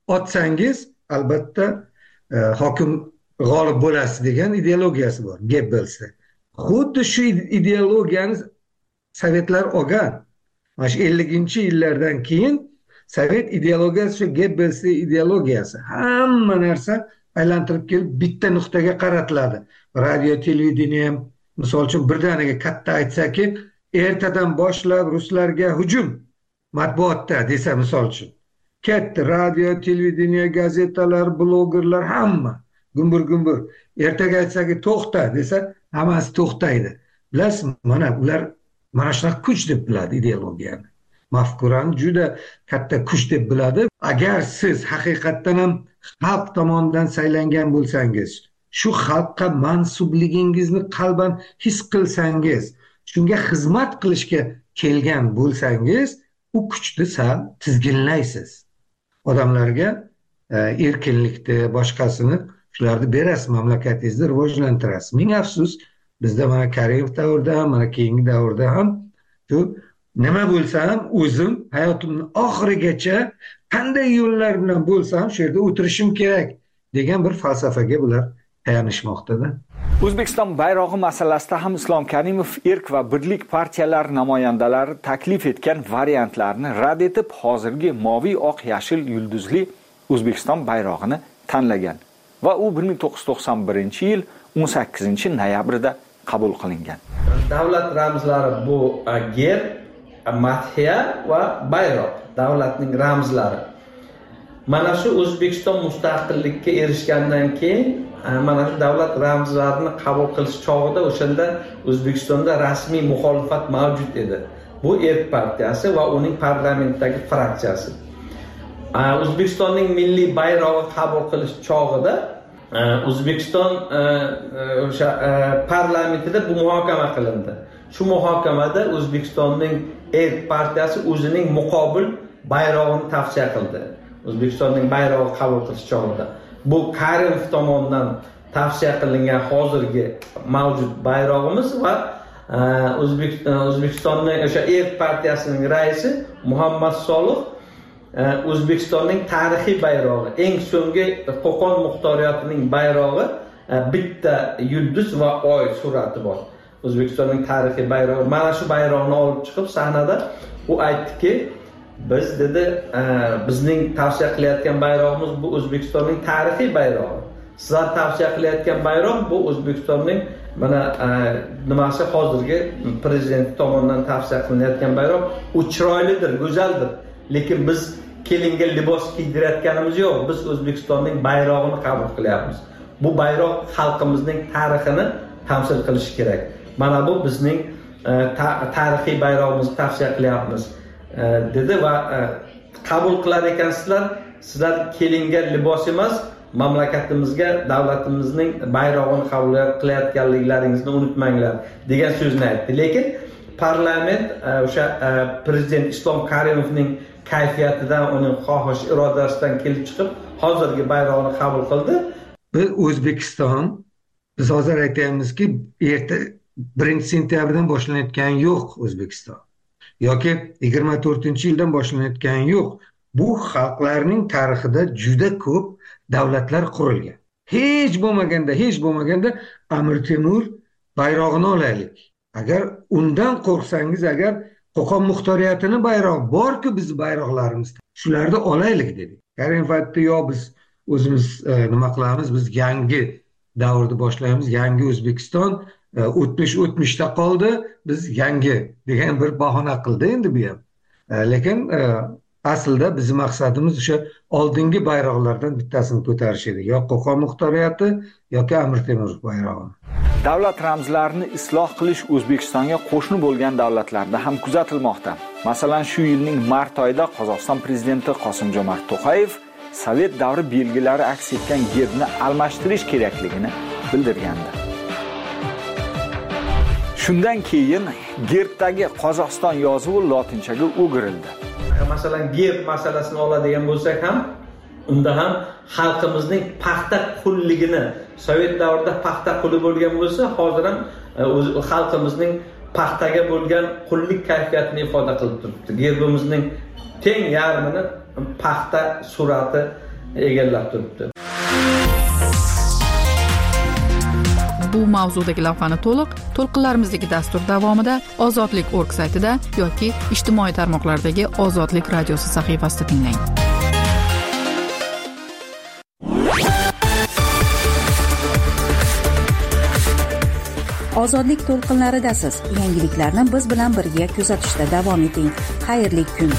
otsangiz albatta e, hokim g'olib bo'lasiz degan ideologiyasi bor Gebbelsda. Xuddi shu ideologiyani sovetlar olgan. Mana shu elliginchi yillardan keyin sovet ideologiyasi shu Gebbelsning ideologiyasi. Hamma narsa aylantirib kelib bitta nuqtaga qaratiladi. Radio, televideniya misol uchun birdaniga katta aytsaki, ertadan boshlab ruslarga hujum matbuotda desa misol uchun. Katta radio, televideniya, gazetalar, blogerlar hamma gumbur-gumbur. Ertaga aytsaki to'xta desa, hammasi to'xtaydi. Bilasizmi, mana ular mana shunaqa kuch deb biladi ideologiyani. Mafkurani juda katta kuch deb biladi. Agar siz haqiqatdan ham xalq tomonidan saylangan bo'lsangiz, shu xalqqa mansubligingizni qalban his qilsangiz, shunga xizmat qilishga kelgan bo'lsangiz, u kuchni sal tizginlaysiz. Odamlarga e, erkinlikni, boshqasini shularni berasiz, mamlakatingizni rivojlantirasiz. Ming afsus, bizda mana Karimov davrida ham, mana keyingi davrda ham shu nima bo'lsa ham o'zim hayotimning oxirigacha qanday yo'llar bilan bo'lsa ham shu yerda o'tirishim kerak degan bir falsafaga bular tayanishmoqda-da. O'zbekiston bayrog'i masalasida ham Islom Karimov Erk va Birlik partiyalari namoyandalari taklif etgan variantlarni rad etib, hozirgi moviy, oq, yashil, yulduzli O'zbekiston bayrog'ini tanlagan va u bir ming to'qqiz yuz to'qson birinchi yil o'n sakkizinchi noyabrida qabul qilingan. Davlat ramzlari bu gerb, madhiya va bayroq, davlatning ramzlari. Mana shu O'zbekiston mustaqillikka erishgandan keyin mana shu davlat ramzlarini qabul qilish chog'ida o'shanda O'zbekistonda rasmiy muxolifat mavjud edi. Bu Erk partiyasi va uning parlamentdagi fraksiyasi. O'zbekistonning milliy bayrog'i qabul qilish chog'ida O'zbekiston o'sha parlamentida bu muhokama qilindi. Shu muhokamada O'zbekistonning Erk partiyasi o'zining muqobil bayrog'ini tavsiya qildi. O'zbekistonning bayrog'i qabul qilish chog'ida bu Karimov tomonidan tavsiya qilingan hozirgi mavjud bayrog'imiz va O'zbekistonning o'sha Erk partiyasining raisi Muhammad Solih O'zbekistonning tarixiy bayrog'i, eng so'nggi Qo'qon muxtoriyotining bayrog'i, bitta yulduz va oy surati bor. O'zbekistonning tarixiy bayrog'i. Mana shu bayroqni olib chiqib sahnada u aytdiki, biz dedi, bizning tavsiya qilayotgan bayrog'imiz bu O'zbekistonning tarixiy bayrog'i. Sizlar tavsiya qilayotgan bayroq bu O'zbekistonning mana nimasi hozirgi prezident tomonidan tavsiya qilinayotgan bayroq. U chiroylidir, go'zaldir. Lekin biz kelinga libos kiydirayotganimiz yo'q. Biz O'zbekistonning bayrog'ini qabul qilyapmiz. Bu bayroq xalqimizning tarixini tamsil qilishi kerak. Mana bu bizning tarixiy bayrog'imizni tavsiya qilyapmiz dedi va qabul qilar ekansizlar. Sizlar kelinga libos emas, mamlakatimizga, davlatimizning bayrog'ini qabul qilayotganliklaringizni unutmanglar degan so'zni aytdi. Lekin parlament o'sha prezident Islom Karimovning kayfiyatidan, uning xohish irodasidan kelib chiqib hozirgi bayroqni qabul qildi. Biz O'zbekiston, biz hozir aytayapmizki, erta birinchi sentyabrdan boshlanayotgan yo'q O'zbekiston. Yoki yigirma to'rtinchi yildan boshlanayotgan yo'q. Bu xalqlarning tarixida juda ko'p davlatlar qurilgan. Hech bo'lmaganda, hech bo'lmaganda Amir Temur bayrog'ini olaylik. Agar undan qo'rqsangiz, agar Qo'qon muxtoriyatining bayrog'i bor-ku, biz bayroqlarimiz, shularni olaylik dedik. Karimov aytdi, yo biz o'zimiz nima qilamiz, biz yangi davrni boshlaymiz, yangi O'zbekiston, o'tmish o'tmishda qoldi, biz yangi degan bir bahona qildi endi bu ham. Lekin aslida bizning maqsadimiz o'sha oldingi bayroqlardan bittasini ko'tarish edi. Yo Qo'qon muxtoriyati yoki Amir Temur bayrog'i. Davlat ramzlarini isloh qilish O'zbekistonga qo'shni bo'lgan davlatlarda ham kuzatilmoqda. Masalan, shu yilning mart oyida Qozog'iston prezidenti Qosim-Jomart To'qayev Sovet davri belgilari aks etgan gerbni almashtirish kerakligini bildirgandi. Shundan keyin gerbdagi Qozog'iston yozuvi lotinchaga o'girildi. Masalan, gerb masalasini oladigan bo'lsak ham, unda ham xalqimizning paxta qulligini, Sovet davrida paxta quli bo'lgan bo'lsa, hozir ham xalqimizning paxtaga bo'lgan qullik kayfiyatini ifoda qilib turibdi. Gerbimizning teng yarmini paxta surati egallab turibdi. Bu mavzudagi lavhani to'liq to'lqinlarimizdagi dastur davomida Ozodlik nokta org saytida yoki ijtimoiy tarmoqlardagi Ozodlik radiosi sahifasida tinglang. Ozodlik to'lqinlaridasiz. Yangiliklarni biz bilan birga kuzatishda davom eting. Xayrli kun.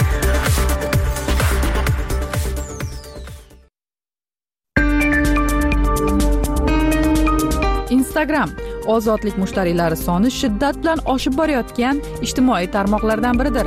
Instagram ozodlik mushtariylari soni shiddat bilan oshib borayotgan ijtimoiy tarmoqlardan biridir.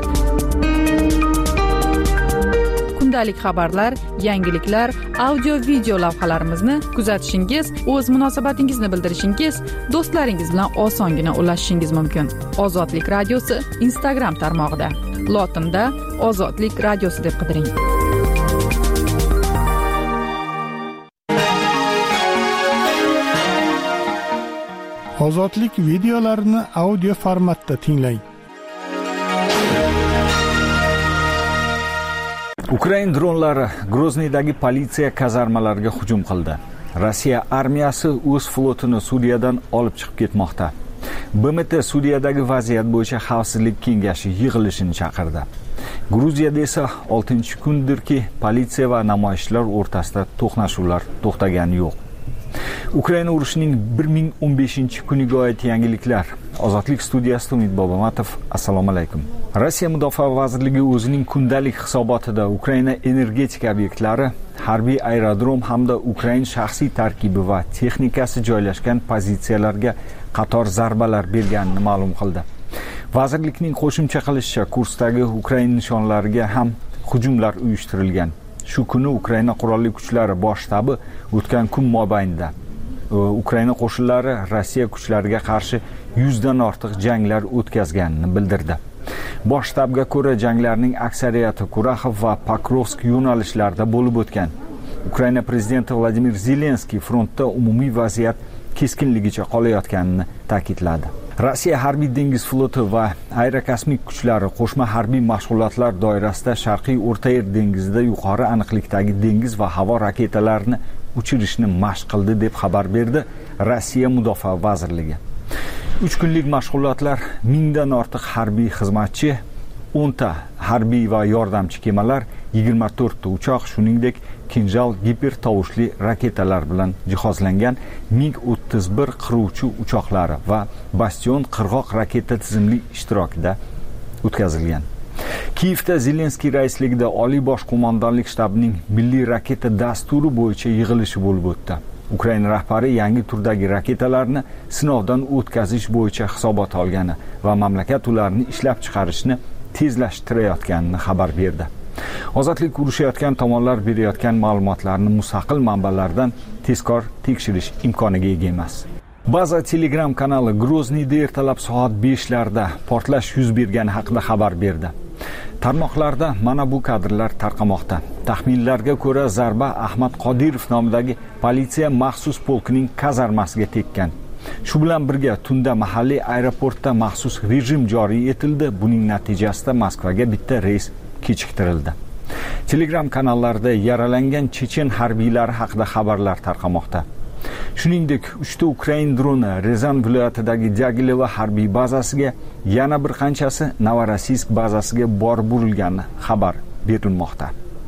Kundalik xabarlar, yangiliklar, audio video lavhalarimizni kuzatishingiz, o'z munosabatingizni bildirishingiz, do'stlaringiz bilan osongina ulashishingiz mumkin. Ozodlik radiosi Instagram tarmog'ida. Lotinda Ozodlik radiosi deb qidiring. Ozodlik videolarini audio formatda tinglang. Ukrain dronlari Grozniydagi politsiya kazarmalariga hujum qildi. Rossiya armiyasi o'z flotini Suriyadan olib chiqib ketmoqda. B M T Suriyadagi vaziyat bo'yicha xavfsizlik kengashi yig'ilishini chaqirdi. Gruziyada esa oltinchi kundirki politsiya va namoyishchilar o'rtasida to'qnashuvlar to'xtagani yo'q. Ukraina urushining bir ming o'n beshinchi kuniga oid yangiliklar. Ozodlik studiyasida Umid Bobomatov. Assalomu alaykum. Rossiya Mudofaa vazirligi o'zining kundalik hisobotida Ukraina energetika obyektlari, harbiy aerodrom hamda Ukraina shaxsiy tarkibi va texnikasi joylashgan pozitsiyalarga qator zarbalar berganini ma'lum qildi. Vazirlikning qo'shimcha qilishicha, Kursdagi Ukraina nishonlariga ham hujumlar uyushtirilgan. Shu kuni Ukraina qurolli kuchlari bosh shtabi o'tgan kun mobaynida Ukraina qo'shinlari Rossiya kuchlariga qarshi yuzdan ortiq janglar o'tkazganini bildirdi. Bosh shtabga ko'ra janglarning aksariyati Kuraxov va Pokrovsk yo'nalishlarida bo'lib o'tgan. Ukraina prezidenti Vladimir Zelenskiy frontda umumiy vaziyat keskinligicha qolayotganini ta'kidladi. Rossiya harbiy dengiz floti va aerokosmik kuchlari qo'shma harbiy mashg'ulotlar doirasida Sharqiy O'rta Yer dengizida yuqori aniqlikdagi dengiz va havo raketalarini uchirishni mashq qildi deb xabar berdi Rossiya Mudofaa vazirligi. uch kunlik mashg'ulotlar mingdan ortiq harbiy xizmatchi, o'nta harbiy va yordamchi kemalar, yigirma to'rtta uchoq, shuningdek Kinjal giper tovushli raketalar bilan jihozlangan ming o'ttiz bir qiruvchi uchoqlari va Bastion qirg'oq raketa tizimli ishtirokida o'tkazilgan. Kiyevda Zelenskiy raisligida Oliy bosh qo'mondonlik shtabining milliy raketa dasturi bo'yicha yig'ilishi bo'lib o'tdi. Ukraina rahbari yangi turdagi raketalarni sinovdan o'tkazish bo'yicha hisobot olgani va mamlakat ularni ishlab chiqarishni tezlashtirayotganini xabar berdi. Ozodlik urushayotgan tomonlar berayotgan ma'lumotlarni mustaqil manbalardan tezkor tekshirish imkoniga ega emas. Baza Telegram kanali Grozniyda ertalab soat beshlarda portlash yuz bergani haqida xabar berdi. Tarmoqlarda mana bu kadrlar tarqamoqda. Taxminlarga ko'ra zarba Ahmad Qodirov nomidagi politsiya maxsus polkining kazarmasiga tekkan. Shu bilan birga tunda mahalliy aeroportda maxsus rejim joriy etildi. Buning natijasida Moskvaga bitta reys kechiktirildi. Telegram kanallarida yaralangan chechen harbiylari haqida xabarlar tarqamoqda. Shuningdek, uchta Ukrain droni Rezan viloyatidagi Dyagilevo harbiy bazasiga, yana bir qanchasi Novorossiysk bazasiga borib urilgani xabar berilmoqda.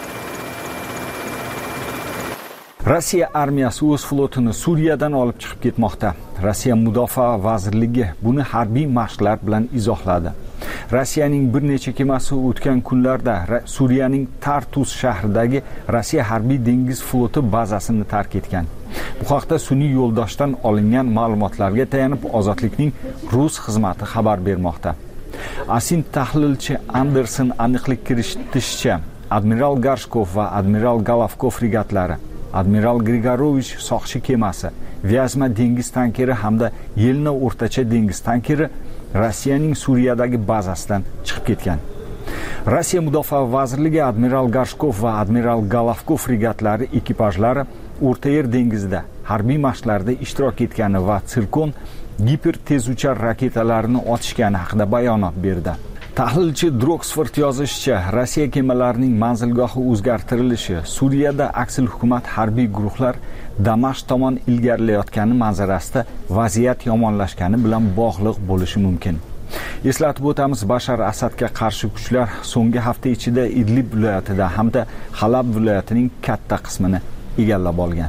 Rossiya armiyasi o'z flotini Suriyadan olib chiqib ketmoqda. Rossiya Mudofaa vazirligi buni harbiy mashqlar bilan izohladi. Rossiyaning bir necha kemasi o'tgan kunlarda Suriyaning Tartus shahridagi Rossiya harbiy dengiz floti bazasini tark etgan. Bu haqda sun'iy yo'ldoshdan olingan ma'lumotlarga tayanib Ozodlikning rus xizmati xabar bermoqda. Asin tahlilchi Anderson aniqlik kiritishicha, Admiral Garshkov va Admiral Galavkov fregatlari, Admiral Grigorovich soqchi kemasi, Vyazma dengiz tankeri hamda Yelna o'rtacha dengiz tankeri Rossiyaning Suriyadagi bazasidan chiqib ketgan. Rossiya Mudofaa vazirligi Admiral Garshkov va Admiral Galavkov fregatlari ekipajlari O'rta Yer dengizida harbiy mashqlarda ishtirok etgani va Sirkon giper tezuchar raketalarini otishgani haqida bayonot berdi. Tahlilchi Droxford yozishicha, Rossiya kemalarining manzilgohi o'zgartirilishi Suriyada aksil hukumat harbiy guruhlar Damashq tomon ilgarilayotgani manzarasida vaziyat yomonlashgani bilan bog'liq bo'lishi mumkin. Eslatib o'tamiz, Bashar Asadga qarshi kuchlar so'nggi hafta ichida Idlib viloyatida hamda Halab viloyatining katta qismini egallab olgan.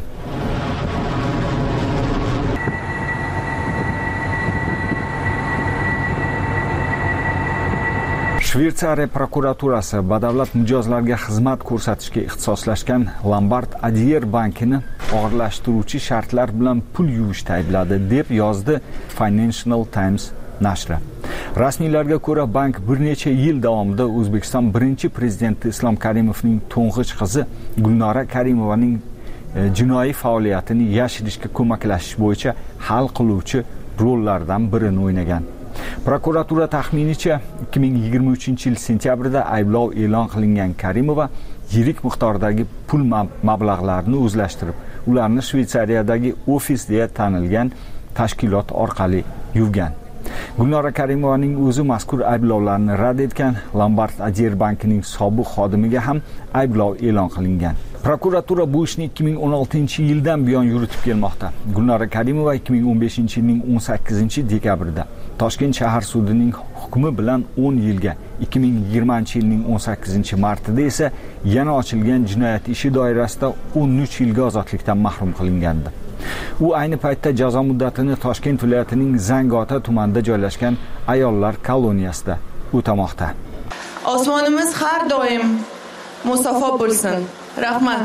Shveysariya prokuraturasi badavlat mijozlarga xizmat ko'rsatishga ixtisoslashgan Lombard Odier bankini og'irlashtiruvchi shartlar bilan pul yuvishda aybladi, deb yozdi Financial Times nashri. Rasmiylarga ko'ra, bank bir necha yil davomida O'zbekiston birinchi prezidenti Islom Karimovning to'ng'ich qizi Gulnora Karimovaning jinoiy faoliyatini yashirishga ko'maklashish bo'yicha hal qiluvchi rollardan birini o'ynagan. Prokuratura taxminicha ikki ming yigirma uchinchi yil sentyabrida ayblov e'lon qilingan Karimova yirik miqdordagi pul mablag'larini o'zlashtirib, ularni Shveysariyadagi ofis deya tanilgan tashkilot orqali yuvgan. Gulnora Karimovaning o'zi mazkur ayblovlarni rad etgan. Lombard Odier bankining sobiq xodimiga ham ayblov e'lon qilingan. Prokuratura bu ishni ikki ming o'n oltinchi yildan buyon yuritib kelmoqda. Gulnora Karimova ikki ming o'n beshinchi yilning o'n sakkizinchi dekabrida Toshkent shahar sudining hukmi bilan o'n yilga, ikki ming yigirmanchi yilning o'n sakkizinchi martida esa yana ochilgan jinoyat ishi doirasida o'n uch yilga ozodlikdan mahrum qilingandi. U ayni paytda jazo muddatini Toshkent viloyatining Zangiota tumanida joylashgan ayollar koloniyasida o'tamoqda. Osmonimiz har doim musaffo bo'lsin. Rahmat.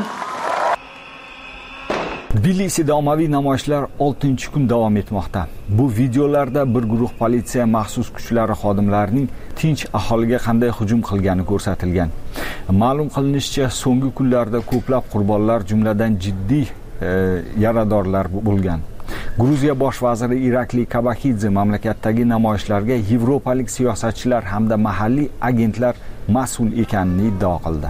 Tbilisida ommaviy namoyishlar oltinchi kun davom etmoqda. Bu videolarda bir guruh politsiya maxsus kuchlari xodimlarining tinch aholiga qanday hujum qilgani ko'rsatilgan. Ma'lum qilinishicha, so'nggi kunlarda ko'plab qurbonlar, jumladan jiddiy e, yaradorlar bo'lgan. Gruziya bosh vaziri Irakli Kabakidze mamlakatdagi namoyishlarga yevropalik siyosatchilar hamda mahalliy agentlar mas'ul ekanini iddao qildi.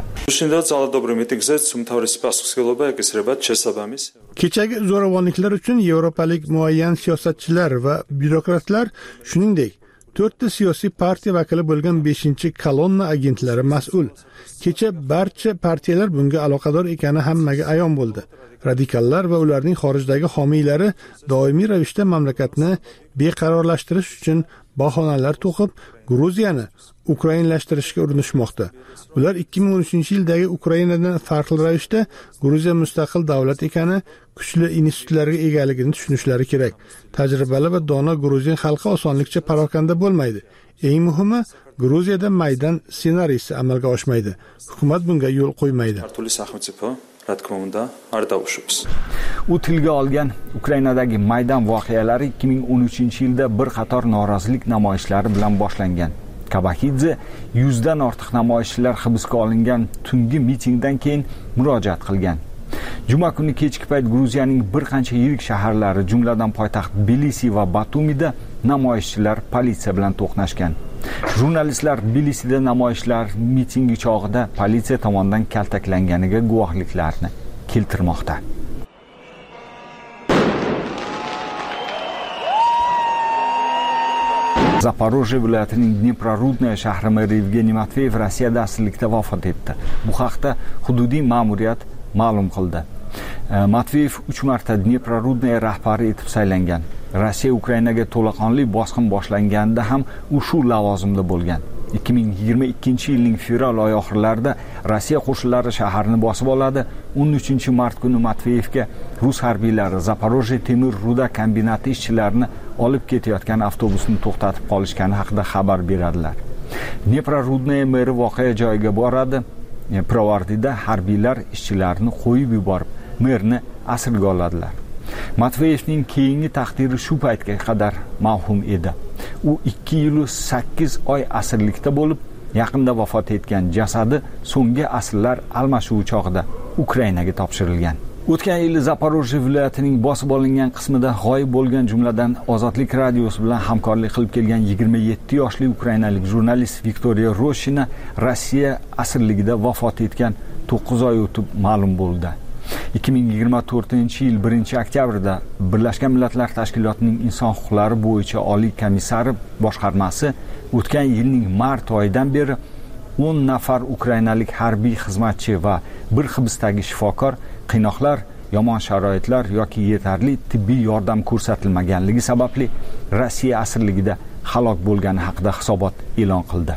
Kechagi zo'ravonliklar uchun yevropalik muayyan siyosatchilar va byurokratlar, shuningdek to'rtta siyosiy partiya vakili bo'lgan beshinchi kolonna agentlari mas'ul. Kecha barcha partiyalar bunga aloqador ekani hammaga ayon bo'ldi. Radikallar va ularning xorijdagi homiylari doimiy ravishda mamlakatni beqarorlashtirish uchun bahonalar to'qib, Gruziyani ukrainlashtirishga urinishmoqda. Ular ikki ming o'n uchinchi yildagi Ukrainadan farqli ravishda Gruziya mustaqil davlat ekani, kuchli institutlarga egaligini tushunishlari kerak. Tajribali va dono Gruziya xalqi osonlikcha parokanda bo'lmaydi. Eng muhimi, Gruziyada Maydan ssenariysi amalga oshmaydi. Hukumat bunga yo'l qo'ymaydi. U tilga olgan Ukrainadagi Maydan voqealari ikki ming o'n uchinchi yilda bir qator norozilik namoyishlari bilan boshlangan. Kabakidze yuzdan ortiq namoyishchilar hibsga olingan tungi mitingdan keyin murojaat qilgan. Juma kuni kechki payt Gruziyaning bir qancha yirik shaharlari, jumladan poytaxt Tbilisi va Batumida namoyishchilar politsiya bilan to'qnashgan. Jurnalistlar Tbilisida namoyishlar mitingi chog'ida politsiya tomonidan kaltaklanganiga guvohliklarni keltirmoqda. Zaporojye viloyatining Dneprorudnoye shahri meri Evgeniy Matveyev Rossiyada asirlikda vafot etdi. Bu haqda hududiy ma'muriyat ma'lum qildi. Matveyev uch marta Dneprorudnoye rahbari etib saylangan. Rossiya Ukrainaga to'laqonli bosqin boshlanganda ham u shu lavozimda bo'lgan. ikki ming yigirma ikkinchi yilning fevral oyi oxirlarida Rossiya qo'shinlari shaharni bosib oladi. o'n uchinchi mart kuni Matveyevga rus harbiylari Zaporojye temir ruda kombinati ishchilarini olib ketayotgan avtobusni to'xtatib qolishgani haqida xabar beradilar. Dneprorudnoye meri voqea joyiga boradi. Pirovardida harbiylar ishchilarni qo'yib yuborib, merni asirga oladilar. Matveyevning keyingi taqdiri shu paytga qadar mavhum edi. U ikki yil sakkiz oy asirlikda bo'lib, yaqinda vafot etgan. Jasadi so'nggi asirlar almashuvi chog'ida Ukrainaga topshirilgan. O'tgan yil Zaporojye viloyatining bosib olingan qismida g'oyib bo'lgan, jumladan Ozodlik radiosi bilan hamkorlik qilib kelgan yigirma yetti yoshli ukrainalik jurnalist Viktoriya Roshina Rossiya asirligida vafot etgan to'qqiz oy o'tib ma'lum bo'ldi. ikki ming yigirma to'rtinchi yil birinchi oktyabrda Birlashgan Millatlar Tashkilotining inson huquqlari bo'yicha oliy komissari boshqarmasi o'tgan yilning mart oyidan beri o'n nafar ukrainalik harbiy xizmatchi va bir hibsdagi shifokor qiynoqlar, yomon sharoitlar yoki yetarli tibbiy yordam ko'rsatilmaganligi sababli Rossiya asirligida halok bo'lgani haqida hisobot e'lon qildi.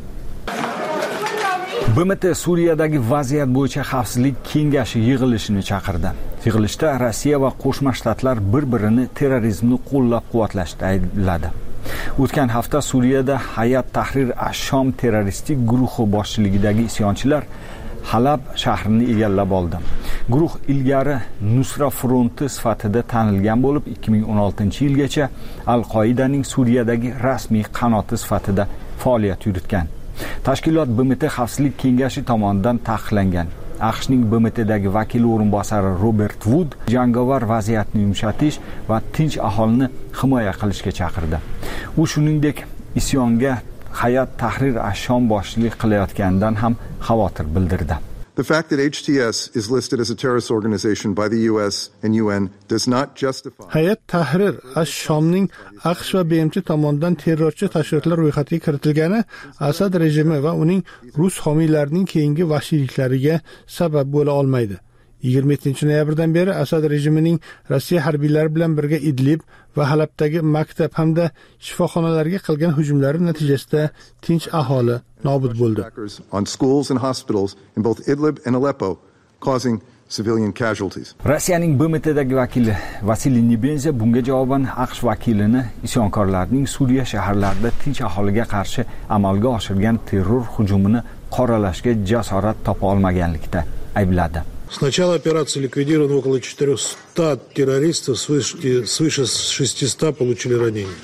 B M T Suriyadagi vaziyat bo'yicha xavfsizlik kengashi yig'ilishini chaqirdi. Yig'ilishda Rossiya va Qo'shma Shtatlar bir-birini terrorizmni qo'llab-quvvatlashda aybladi. O'tgan hafta Suriyada Hayat Tahrir ash-Shom terroristik guruhi boshchiligidagi isyonchilar Halab shahrini egallab oldi. Guruh ilgari Nusra fronti sifatida tanilgan bo'lib, ikki ming o'n oltinchi yilgacha Al-Qoidaning Suriyadagi rasmiy qanoti sifatida faoliyat yuritgan. Tashkilot B M T Xavfsizlik kengashi tomonidan taqiqlangan. AQShning B M Tdagi vakili o'rinbosari Robert Wood jangovar vaziyatni yumshatish va tinch aholini himoya qilishga chaqirdi. U shuningdek isyonga Hayat Tahrir ash-Shom boshchilik qilayotganidan ham xavotir bildirdi. The fact that H T S is listed as a terrorist organization by the U S and U N does not justify. Hayat Tahrir ash-Shomning AQSh va B M T tomonidan terrorchi tashkilotlar ro'yxatiga kiritilgani Asad rejimi va uning rus homiylarining keyingi vahshiyliklariga sabab bo'la olmaydi. yigirma yettinchi noyabrdan beri Asad rejimining Rossiya harbiylari bilan birga Idlib va Halabdagi maktab hamda shifoxonalarga qilgan hujumlari natijasida tinch aholi nobud bo'ldi. On schools and hospitals in both Idlib and Aleppo, causing civilian casualties. Rossiyaning B M Tdagi vakili Vasiliy Nebenza bunga javoban AQSh vakilini isyonkorlarning Suriya shaharlarida tinch aholiga qarshi amalga oshirgan terror hujumini qoralashga jasorat topa olmaganlikda aybladi. С начала операции ликвидировано около четырехсот террористов, свыше, свыше шестисот получили ранения.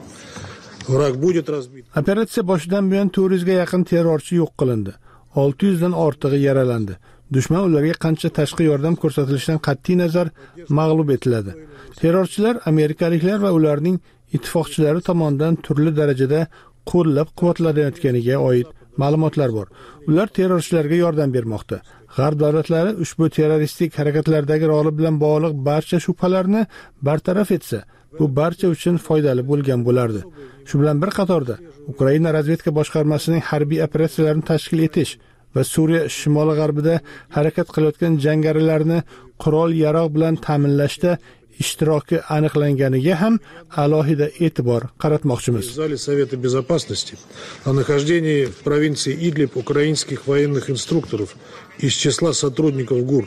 Враг будет разбит. Operatsiya boshidan buyon to'rt yuz ga yaqin terrorchi yo'q qilindi. olti yuz dan ortig'i yaralandi. Dushman ularga qancha tashqi yordam ko'rsatilishidan qat'iy nazar mag'lub etiladi. Terrorchilar amerikaliklar va ularning ittifoqchilari tomonidan turli darajada qo'llab-quvvatlanayotganiga oid ma'lumotlar bor. Ular terrorchilarga yordam bermoqda. G'arb davlatlari ushbu terroristik harakatlardagi roli bilan bog'liq barcha shubhalarni bartaraf etsa, bu barcha uchun foydali bo'lgan bo'lardi. Shu bilan bir qatorda Ukraina razvedka boshqarmasining harbiy operatsiyalarini tashkil etish va Suriya shimoli-g'arbida harakat qilayotgan jangarilarni qurol-yarog' bilan ta'minlashda ishtiroki aniqlanganiga ham alohida e'tibor qaratmoqchimiz. В зале Совета Безопасности о нахождении в провинции Идлиб украинских военных инструкторов из числа сотрудников ГУР,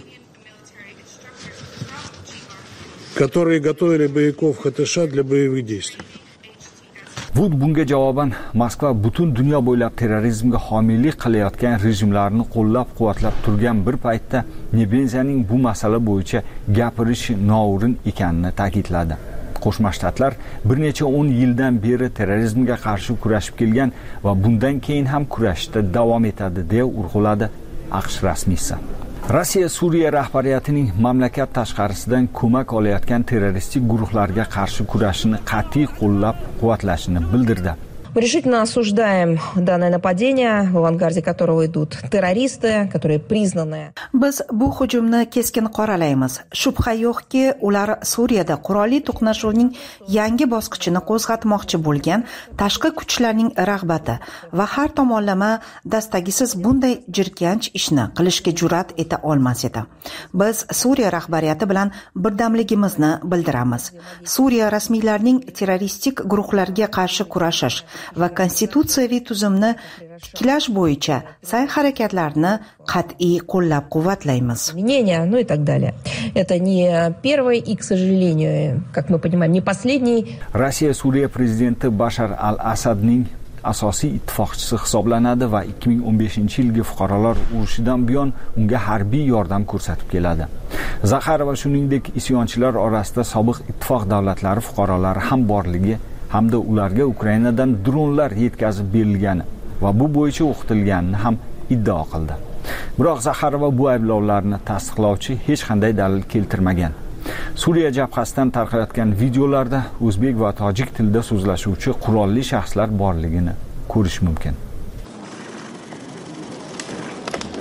которые готовили боевиков ХТШ для боевых действий. Wood bunga javoban Moskva butun dunyo bo'ylab terrorizmga homiylik qilayotgan rejimlarni qo'llab-quvvatlab turgan bir paytda Nebenzaning bu masala bo'yicha gapirishi noo'rin ekanini ta'kidladi. Qo'shma Shtatlar bir necha o'n yildan beri terrorizmga qarshi kurashib kelgan va bundan keyin ham kurashda davom etadi deya urg'uladi AQSh rasmiysi. Rossiya Suriya rahbariyatining mamlakat tashqarisidan ko'mak olayotgan terroristik guruhlarga qarshi kurashini qat'iy qo'llab-quvvatlashini bildirdi. Мы решительно осуждаем данное нападение, в авангарде которого идут террористы, которые признаны. Biz bu hujumni keskin qoralaymiz. Shubha yo'qki, ular Suriyada qurolli to'qnashuvning yangi bosqichini qo'zg'atmoqchi bo'lgan tashqi kuchlarning rag'bati va har tomonlama dastagisiz bunday jirkanch ishni qilishga jur'at eta olmas edi. Biz Suriya rahbariyati bilan birdamligimizni bildiramiz. Suriya rasmiylarining terroristik guruhlarga qarshi kurashish va konstitutsiyaviy tuzumni tiklash bo'yicha sa'y-harakatlarni qat'iy qo'llab-quvvatlaymiz. Ну и так далее. Это не первый и, к сожалению, как мы понимаем, не последний. Rossiya Suriya prezidenti Bashar al-Asadning asosiy ittifoqchisi hisoblanadi va ikki ming o'n beshinchi yilgi fuqarolar urushidan buyon unga harbiy yordam ko'rsatib keladi. Zaxarova shuningdek isyonchilar orasida sobiq ittifoq davlatlari fuqarolari ham borligi hamda ularga Ukrainadan dronlar yetkazib berilgani va bu bo'yicha o'qitilganini ham iddao qildi. Biroq Zaxarova bu ayblovlarni tasdiqlovchi hech qanday dalil keltirmagan. Suriya jabhasidan tarqayotgan videolarda o'zbek va tojik tilida so'zlashuvchi qurolli shaxslar borligini ko'rish mumkin.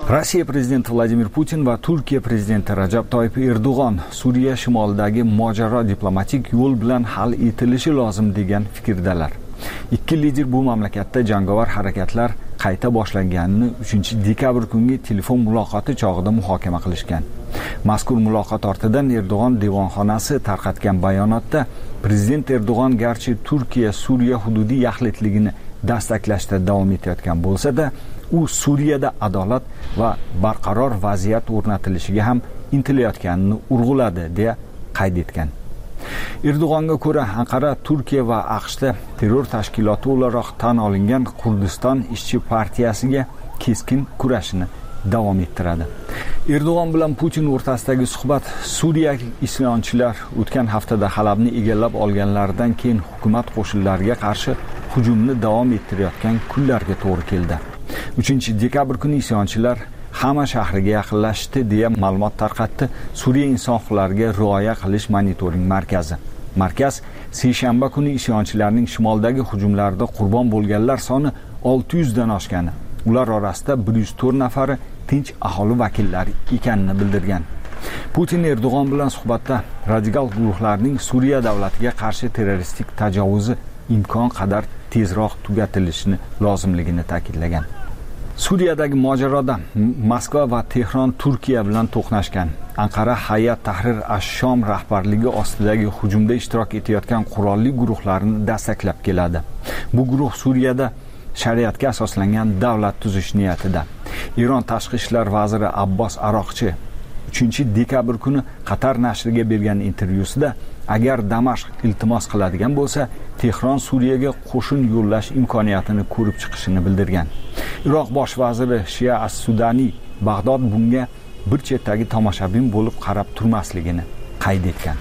Rossiya prezidenti Vladimir Putin va Turkiya prezidenti Rajab Toyyib Erdo'g'on Suriya shimolidagi mojaro diplomatik yo'l bilan hal etilishi lozim degan fikrdalar. Ikki lider bu mamlakatda jangovar harakatlar qayta boshlanganini uchinchi dekabr kungi telefon muloqoti chog'ida muhokama qilishgan. Mazkur muloqot ortidan Erdo'g'on devonxonasi tarqatgan bayonotda prezident Erdo'g'on garchi Turkiya Suriya hududiy yaxlitligini dastaklashda davom etayotgan bo'lsa-da, u Suriyada adolat va barqaror vaziyat o'rnatilishiga ham intilayotganini urg'uladi deya qayd etgan. Erdo'g'onga ko'ra, Anqara Turkiya va AQShda terror tashkiloti o'laroq tan olingan Kurdiston ishchi partiyasiga keskin kurashini davom ettiradi. Erdo'g'on bilan Putin o'rtasidagi suhbat Suriyalik isyonchilar o'tgan haftada Halabni egallab olganlaridan keyin hukumat qo'shinlariga qarshi hujumni davom ettirayotgan kunlarga to'g'ri keldi. uchinchi dekabr kuni isyonchilar Hama shahriga yaqinlashdi deya ma'lumot tarqatdi Suriya inson huquqlariga rioya qilish monitoring markazi. Markaz seshanba kuni isyonchilarning shimoldagi hujumlarda qurbon bo'lganlar soni olti yuz dan oshgani, ular orasida bir yuz to'rt nafari tinch aholi vakillari ekanini bildirgan. Putin Erdo'g'on bilan suhbatda radikal guruhlarning Suriya davlatiga qarshi terroristik tajovuzi imkon qadar tezroq tugatilishini lozimligini ta'kidlagan. Suriyadagi mojaroda Moskva va Tehron Turkiya bilan to'qnashgan. Anqara Hayat Tahrir ash-Shom rahbarligi ostidagi hujumda ishtirok etayotgan qurolli guruhlarni dastaklab keladi. Bu guruh Suriyada shariatga asoslangan davlat tuzish niyatida. Eron tashqi ishlar vaziri Abbos Aroqchi uchinchi dekabr kuni Qatar nashriga bergan intervyusida agar Damashq iltimos qiladigan bo'lsa, Tehron Suriyaga qo'shin yo'llash imkoniyatini ko'rib chiqishini bildirgan. Iroq bosh vaziri Shia as-Sudani Bag'dod bunga bir chetdagi tomoshabin bo'lib qarab turmasligini qayd etgan.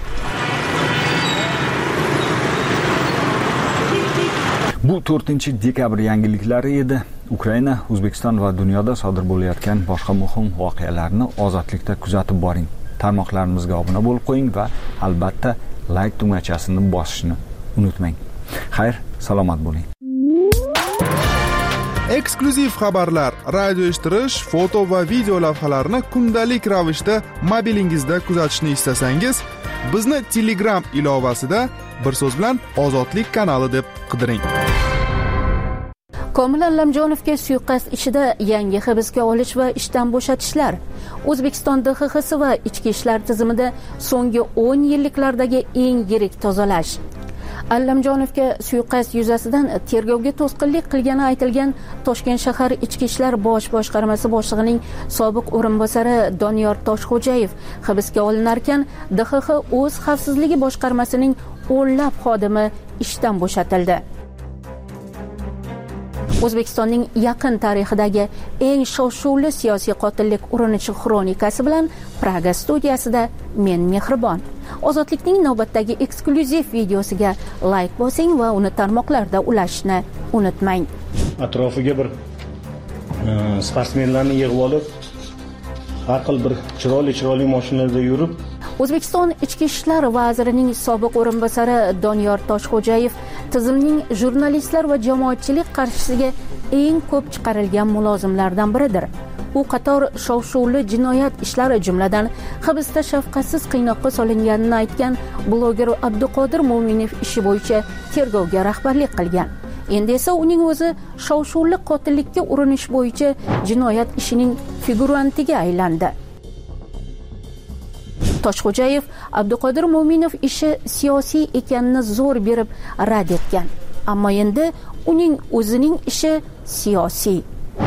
Bu to'rtinchi dekabr yangiliklari edi. Ukraina, O'zbekiston va dunyoda sodir bo'layotgan boshqa muhim voqealarni ozodlikda kuzatib boring. Tarmoqlarimizga obuna bo'lib qo'ying va albatta like tugmachasini bosishni unutmang. Xayr, salomat bo'ling. Eksklyuziv xabarlar, radio eshittirish, foto va video lavhalarni kundalik ravishda mobilingizda kuzatishni istasangiz, bizni Telegram ilovasida bir so'z bilan Ozodlik kanali deb qidiring. Komil Allamjonovga suiqasd ishida yangi hibsga olish va ishdan bo'shatishlar. O'zbekiston D X X va ichki ishlar tizimida so'nggi o'n yilliklardagi eng yirik tozalash. Allamjonovga suiqasd yuzasidan tergovga to'sqinlik qilgani aytilgan Toshkent shahar ichki ishlar bosh boshqarmasi boshlig'ining sobiq o'rinbosari Doniyor Toshxo'jayev hibsga olinarkan, D X X o'z xavfsizligi boshqarmasining o'nlab xodimi ishdan bo'shatildi. O'zbekistonning yaqin tarixidagi eng shov-shuvli siyosiy qotillik urinishi xronikasi bilan Praga studiyasida men Mehribon. Ozodlikning navbatdagi eksklyuziv videosiga like bosing va uni tarmoqlarda ulashishni unutmang. Atrofiga bir sportsmenlarni yig'ib olib, har xil bir chiroyli-chiroyli mashinalarda yurib, O'zbekiston ichki ishlar vazirining sobiq o'rinbosari Doniyor Toshxo'jayev tizimning jurnalistlar va jamoatchilik qarshisiga eng ko'p chiqarilgan mulozimlardan biridir. U qator shov-shuvli jinoyat ishlari jumladan hibsda shafqatsiz qiynoqqa solinganini aytgan bloger Abduqodir Mo'minov ishi bo'yicha tergovga rahbarlik qilgan. Endi esa uning o'zi shov-shuvli qotillikka urinish bo'yicha jinoyat ishining figurantiga aylandi. Toshxo'jayev Abduqodir Mo'minov ishi siyosiy ekanini zo'r berib rad etgan. Ammo endi uning o'zining ishi siyosiy.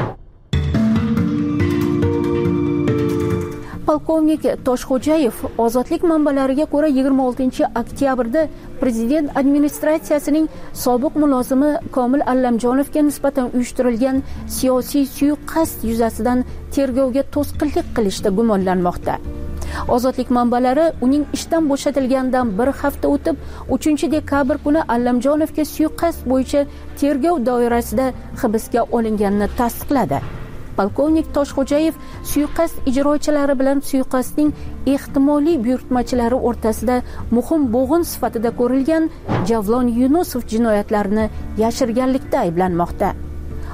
Polkovnik Toshxo'jayev ozodlik manbalariga ko'ra yigirma oltinchi oktyabrda prezident administratsiyasining sobiq mulozimi Komil Allamjonovga nisbatan uyushtirilgan siyosiy suiqasd yuzasidan tergovga to'sqinlik qilishda gumonlanmoqda. Ozodlik manbalari uning ishdan bo'shatilgandan bir hafta o'tib, uchinchi dekabr kuni Allamjonovga suiqasd bo'yicha tergov doirasida hibsga olinganini tasdiqladi. Polkovnik Toshxo'jayev suiqasd ijrochilari bilan suiqasdning ehtimoliy buyurtmachilari o'rtasida muhim bo'g'in sifatida ko'rilgan Javlon Yunusov jinoyatlarini yashirganlikda ayblanmoqda.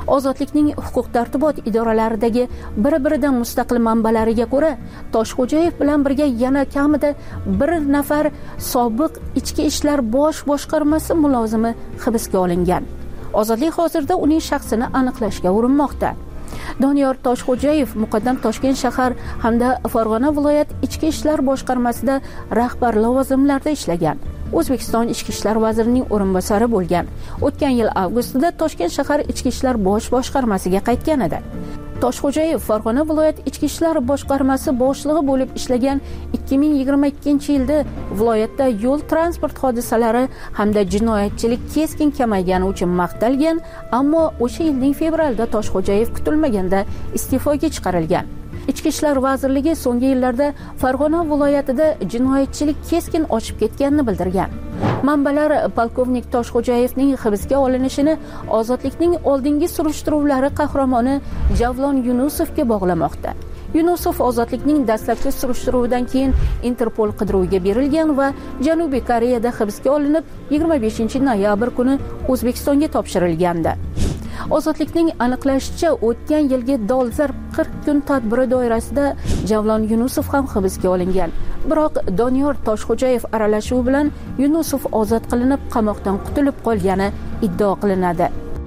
Ozodlikning huquq tartibot idoralaridagi bir-biridan mustaqil manbalariga ko'ra, Toshxo'jayev bilan birga yana kamida bir nafar sobiq ichki ishlar bosh boshqarmasi mulozimi hibsga olingan. Ozodlik hozirda uning shaxsini aniqlashga urinmoqda. Doniyor Toshxo'jayev muqaddam Toshkent shahar hamda Farg'ona viloyat ichki ishlar boshqarmasida rahbar lavozimlarda ishlagan. O'zbekiston ichki ishlar vazirining o'rinbosari bo'lgan. O'tgan yil avgustida Toshkent shahar ichki ishlar bosh boshqarmasiga qaytgan edi. Toshxo'jayev Farg'ona viloyat ichki ishlar boshqarmasi boshlig'i bo'lib ishlagan ikki ming yigirma ikkinchi yilda viloyatda yo'l transport hodisalari hamda jinoyatchilik keskin kamaygani uchun maqtalgan, ammo o'sha yilning fevralida Toshxo'jayev kutilmaganda iste'foga chiqarilgan. Ichki ishlar vazirligi so'nggi yillarda Farg'ona viloyatida jinoyatchilik keskin oshib ketganini bildirgan. Manbalar polkovnik Toshxo'jayevning hibsga olinishini ozodlikning oldingi surishtiruvlari qahramoni Javlon Yunusovga bog'lamoqda. Yunusov ozodlikning dastlabki surishtiruvidan keyin Interpol qidiruviga berilgan va Janubiy Koreyada hibsga olinib, yigirma beshinchi noyabr kuni O'zbekistonga topshirilgandi. Ozodlikning aniqlashicha, o'tgan yilgi dolzarb qirq kun tadbiri doirasida Javlon Yunusov ham hibsga olingan. Biroq Doniyor Toshxo'jayev aralashuvi bilan Yunusov ozod qilinib, qamoqdan qutulib qolgani iddao qilinadi.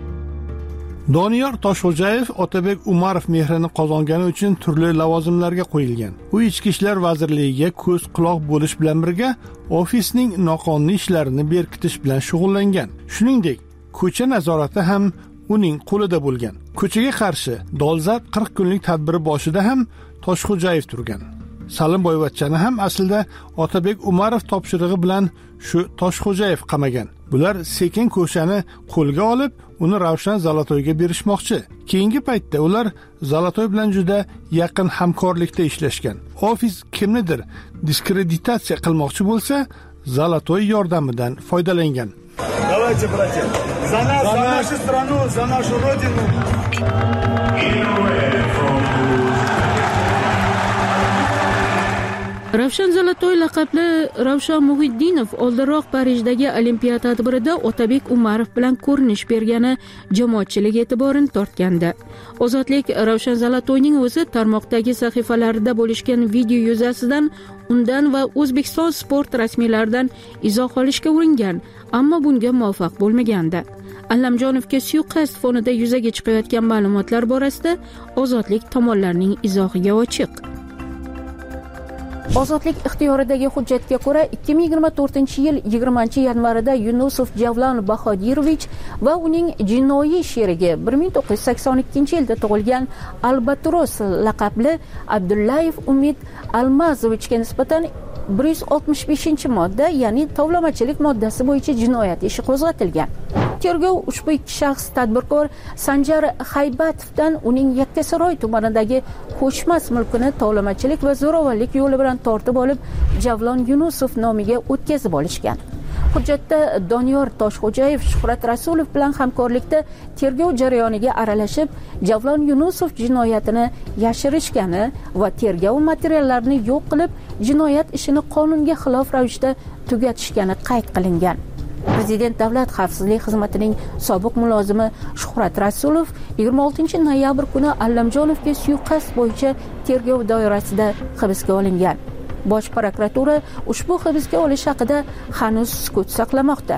Doniyor Toshxo'jayev Otabek Umarov mehrini qozongani uchun turli lavozimlarga qo'yilgan. U Ichki ishlar vazirligiga ko'z quloq bo'lish bilan birga ofisning noqonuniy ishlarini berkitish bilan shug'ullangan. Shuningdek, ko'cha nazorati ham uning qo'lida bo'lgan. Ko'chaga qarshi dolzarb qirq kunlik tadbiri boshida ham Toshxo'jayev turgan. Salim Boyvachchani ham aslida Otabek Umarov topshirig'i bilan shu Toshxo'jayev qamagan. Bular sekin ko'chani qo'lga olib, uni Ravshan Zalotoyga berishmoqchi. Keyingi paytda ular Zalotoy bilan juda yaqin hamkorlikda ishlashgan. Ofis kimnidir diskreditatsiya qilmoqchi bo'lsa, Zalotoy yordamidan foydalangan. Давайте, братья, за нас, за нашу страну, за нашу родину. Ravshan Zalotoy laqabli Ravshan Muhiddinov oldinroq Parijdagi Olimpiya tadbirida Otabek Umarov bilan ko'rinish bergani jamoatchilik e'tiborini tortgandi. Ozodlik Ravshan Zalotoyning o'zi tarmoqdagi sahifalarida bo'lishgan video yuzasidan undan va O'zbekiston sport rasmiylaridan izoh olishga uringan, ammo bunga muvaffaq bo'lmagandi. Allamjonovga suiqasd fonida yuzaga chiqayotgan ma'lumotlar borasida Ozodlik tomonlarining izohiga ochiq. Ozodlik ixtiyoridagi hujjatga ko'ra ikki ming yigirma to'rtinchi yil yigirmanchi yanvarida Yunusov Javlon Bahodirovich va uning jinoiy sherigi bir ming to'qqiz yuz sakson ikkinchi yilda tug'ilgan Albatros laqabli Abdullayev Umid Almazovichga nisbatan bir yuz oltmish beshinchi modda, ya'ni tovlamachilik moddasi bo'yicha jinoyat ishi qo'zg'atilgan. Tergov ushbu ikki shaxs tadbirkor Sanjar Haybatovdan uning Yakkasaroy tumanidagi ko'chmas mulkini tovlamachilik va zo'ravonlik yo'li bilan tortib olib, Javlon Yunusov nomiga o'tkazib olishgan. Hujjatda Doniyor Toshxo'jayev Shuhrat Rasulov bilan hamkorlikda tergov jarayoniga aralashib, Javlon Yunusov jinoyatini yashirishgani va tergov materiallarini yo'q qilib, jinoyat ishini qonunga xilof ravishda tugatishgani qayd qilingan. Prezident Davlat xavfsizlik xizmatining sobiq mulozimi Shuhrat Rasulov yigirma oltinchi noyabr kuni Allamjonovga suiqasd bo'yicha tergov doirasida hibsga olingan. Bosh prokuratura ushbu hibsga olish haqida hanuz sukut saqlamoqda.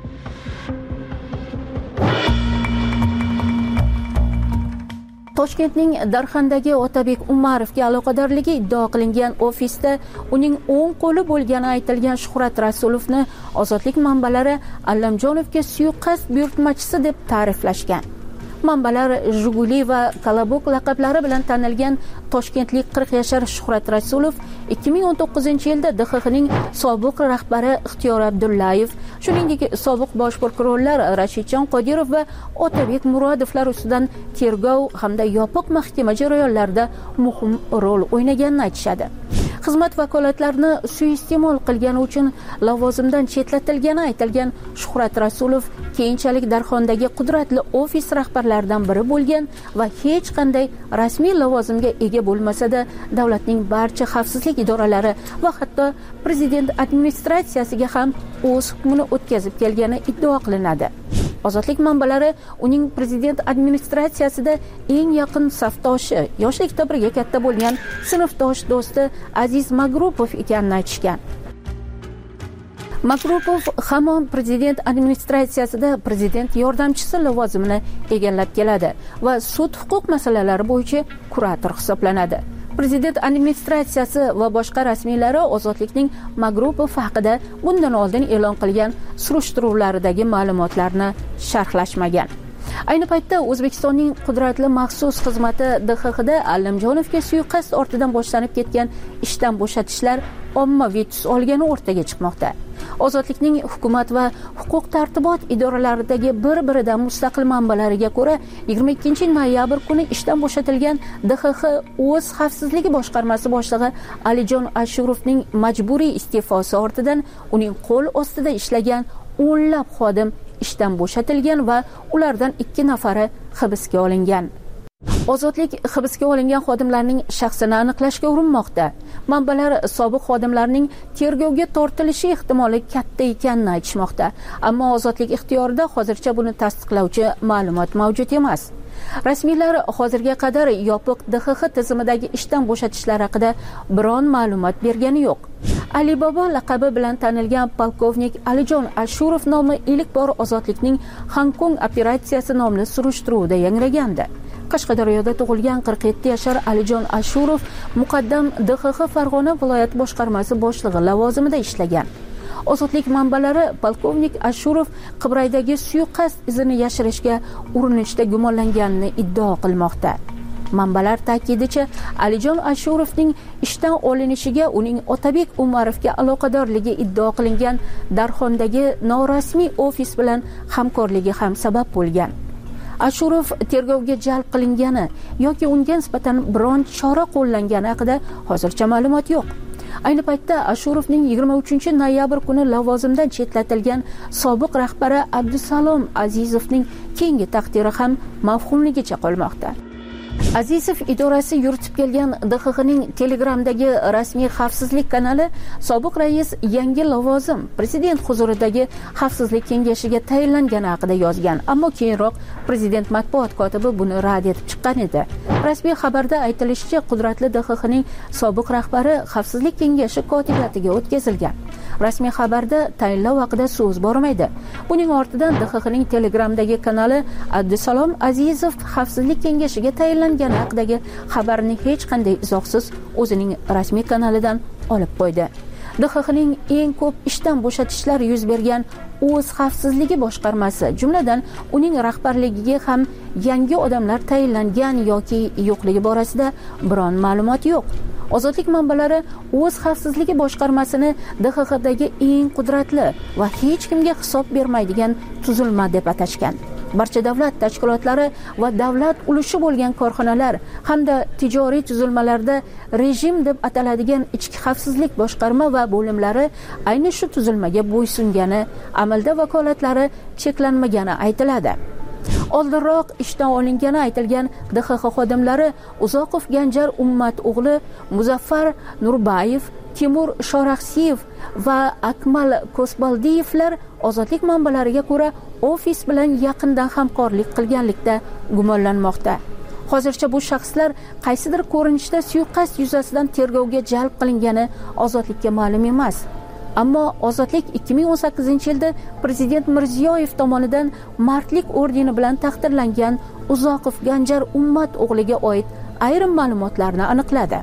Toshkentning Darxandagi Otabek Umarovga aloqadorligi iddao qilingan ofisda uning o'ng qo'li bo'lgani aytilgan Shuhrat Rasulovni Ozodlik manbalari Allamjonovga suiqasd buyurtmachisi deb ta'riflashgan. Manbalar Jiguli va Kolobok laqablari bilan tanilgan toshkentlik qirq yashar Shuhrat Rasulov ikki ming o'n to'qqizinchi yilda D X Xning sobiq rahbari Ixtiyor Abdullayev, shuningdek sobiq bosh prokurorlar Rashidjon Qodirov va Otabek Murodovlar ustidan tergov hamda yopiq mahkama jarayonlarida muhim rol o'ynaganini aytishadi. Xizmat vakolatlarini suiiste'mol qilgani uchun lavozimdan chetlatilgani aytilgan Shuhrat Rasulov keyinchalik Darxondagi qudratli ofis rahbarlaridan biri bo'lgan va hech qanday rasmiy lavozimga ega bo'lmasa-da, davlatning barcha xavfsizlik idoralari va hatto prezident administratsiyasiga ham o'z hukmini o'tkazib kelgani iddao qilinadi. Ozodlik manbalari uning prezident administratsiyasida eng yaqin safdoshi, yoshlikda birga katta bo'lgan sinfdosh do'sti Aziz Magrupov ekanini aytishgan. Magrupov hamon prezident administratsiyasida prezident yordamchisi lavozimini egallab keladi va sud huquq masalalari bo'yicha kurator hisoblanadi. Prezident administratsiyasi va boshqa rasmiylari Ozodlikning Magrupov haqida bundan oldin e'lon qilgan surishtiruvlaridagi ma'lumotlarni sharhlashmagan. Ayni paytda O'zbekistonning qudratli maxsus xizmati D X Xda Allamjonovga suiqasd ortidan boshlanib ketgan ishdan bo'shatishlar ommaviy tus olgani o'rtaga chiqmoqda. Ozodlikning hukumat va huquq tartibot idoralaridagi bir-biridan mustaqil manbalariga ko'ra yigirma ikkinchi noyabr kuni ishdan bo'shatilgan D X X o'z xavfsizligi boshqarmasi boshlig'i Alijon Ashurovning majburiy iste'fosi ortidan uning qo'l ostida ishlagan o'nlab xodim ishdan bo'shatilgan va ulardan ikki nafari hibsga olingan. Ozodlik hibsga olingan xodimlarning shaxsini aniqlashga urinmoqda. Manbalar sobiq xodimlarning tergovga tortilishi ehtimoli katta ekanini aytishmoqda, ammo Ozodlik ixtiyorida hozircha buni tasdiqlovchi ma'lumot mavjud emas. Rasmiylar hozirga qadar yopiq D X X tizimidagi ishdan bo'shatishlar haqida biron ma'lumot bergani yo'q. Alibaba laqabi bilan tanilgan polkovnik Alijon Ashurov nomi ilk bor Ozodlikning Hong Kong operatsiyasi nomli surishtiruvda yangragandi. Qashqadaryoda tug'ilgan qirq yetti yashar Alijon Ashurov muqaddam D X X Farg'ona viloyat boshqarmasi boshlig'i lavozimida ishlagan. Ozodlik manbalari polkovnik Ashurov Qibraydagi suiqasd izini yashirishga urinishda gumonlanganini iddao qilmoqda. Manbalar ta'kidicha, Alijon Ashurovning ishdan olinishiga uning Otabek Umarovga aloqadorligi iddao qilingan Darxondagi norasmiy ofis bilan hamkorligi ham sabab bo'lgan. Ashurov tergovga jalb qilingani yoki unga nisbatan biron chora qo'llangani haqida hozircha ma'lumot yo'q. Ayni paytda Ashurovning yigirma uchinchi noyabr kuni lavozimdan chetlatilgan sobiq rahbari Abdusalom Azizovning keyingi taqdiri ham mavhumligicha qolmoqda. Azizov idorasi yuritib kelgan D X Xning Telegramdagi rasmiy xavfsizlik kanali sobiq rais yangi lavozim prezident huzuridagi xavfsizlik kengashiga tayinlangani haqida yozgan, ammo keyinroq prezident matbuot kotibi buni rad etib chiqqan edi. Rasmiy xabarda aytilishicha, qudratli D X Xning sobiq rahbari xavfsizlik kengashi kotibiyatiga o'tkazilgan. Rasmiy xabarda tayinlov haqida so'z bormaydi. Buning ortidan D X Xning Telegramdagi kanali Abdusalom Azizov xavfsizlik kengashiga tayinlangani haqidagi xabarni hech qanday izohsiz o'zining rasmiy kanalidan olib qo'ydi. D X Xning eng ko'p ishdan bo'shatishlar yuz bergan o'z xavfsizligi boshqarmasi, jumladan uning rahbarligiga ham yangi odamlar tayinlangan yoki yo'qligi borasida biron ma'lumot yo'q. Ozodlik manbalari o'z xavfsizligi boshqarmasini D X Xdagi eng qudratli va hech kimga hisob bermaydigan tuzilma deb atashgan. Barcha davlat tashkilotlari va davlat ulushi bo'lgan korxonalar hamda tijoriy tuzilmalarda rejim deb ataladigan ichki xavfsizlik boshqarma va bo'limlari ayni shu tuzilmaga bo'ysungani, amalda vakolatlari cheklanmagani aytiladi. Oldinroq ishdan olingani aytilgan D X X xodimlari Uzoqov Ganjar Ummat o'g'li Muzaffar Nurbayev, Timur Shoraxsiyev va Akmal Kosbaldiyevlar Ozodlik manbalariga ko'ra ofis bilan yaqindan hamkorlik qilganlikda gumonlanmoqda. Hozircha bu shaxslar qaysidir ko'rinishda suiqasd yuzasidan tergovga jalb qilingani Ozodlikka ma'lum emas. Ammo Ozodlik ikki ming o'n sakkizinchi yilda prezident Mirziyoyev tomonidan Mardlik ordeni bilan taqdirlangan Uzoqov Ganjar Ummat o'g'liga oid ayrim ma'lumotlarni aniqladi.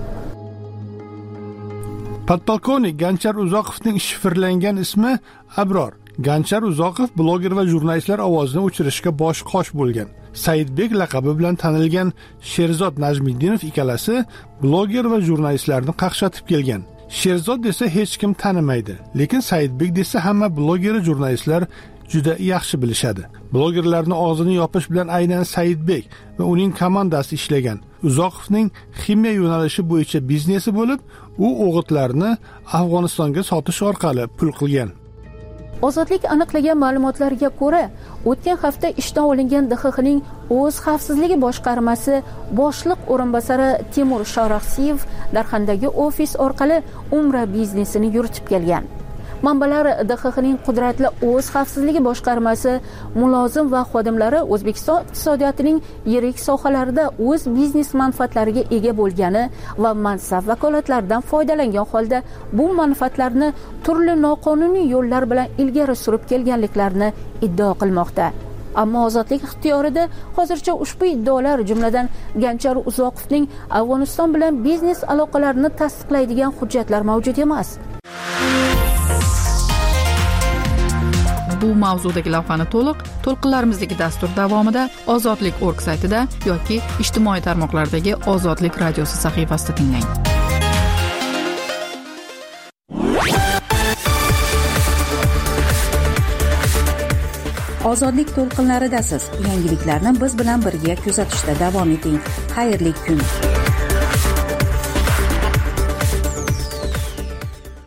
Podpolkovnik Ganjar Uzoqovning shifrlangan ismi Abror. Ganjar Uzoqov bloger va jurnalistlar ovozini o'chirishga bosh qosh bo'lgan. Saidbek laqabi bilan tanilgan Sherzod Najmiddinov ikkalasi bloger va jurnalistlarni qaqshatib kelgan. Sherzod desa hech kim tanimaydi, lekin Saidbek desa hamma bloger va jurnalistlar juda yaxshi bilishadi. Blogerlarni og'zini yopish bilan aynan Saidbek va uning komandasi ishlagan. Uzoqovning ximiya yo'nalishi bo'yicha biznesi bo'lib, u o'g'itlarni Afg'onistonga sotish orqali pul qilgan. Ozodlik aniqlagan ma'lumotlarga ko'ra, o'tgan hafta ishdan olingan D X Xning o'z xavfsizligi boshqarmasi boshliq o'rinbosari Timur Shoraxsiyev Darxandagi ofis orqali Umra biznesini yuritib kelgan. Manbalar D X Xning qudratli o'z xavfsizligi boshqarmasi mulozim va xodimlari O'zbekiston iqtisodiyotining yirik sohalarida o'z biznes manfaatlariga ega bo'lgani va mansab vakolatlaridan foydalangan holda bu manfaatlarni turli noqonuniy yo'llar bilan ilgari surib kelganliklarini iddao qilmoqda. Ammo ozodlik ixtiyorida hozircha ushbu iddaolar, jumladan Ganchar Uzoqovning Afg'oniston bilan biznes aloqalarini tasdiqlaydigan hujjatlar mavjud emas. Bu mavzudagi lavhani to'liq to'lqinlarimizdagi dastur davomida Ozodlik nokta org saytida yoki ijtimoiy tarmoqlardagi Ozodlik radiosi sahifasida tinglang. Ozodlik to'lqinlaridasiz. Yangiliklarni biz bilan birga kuzatishda davom eting. Xayrli kun.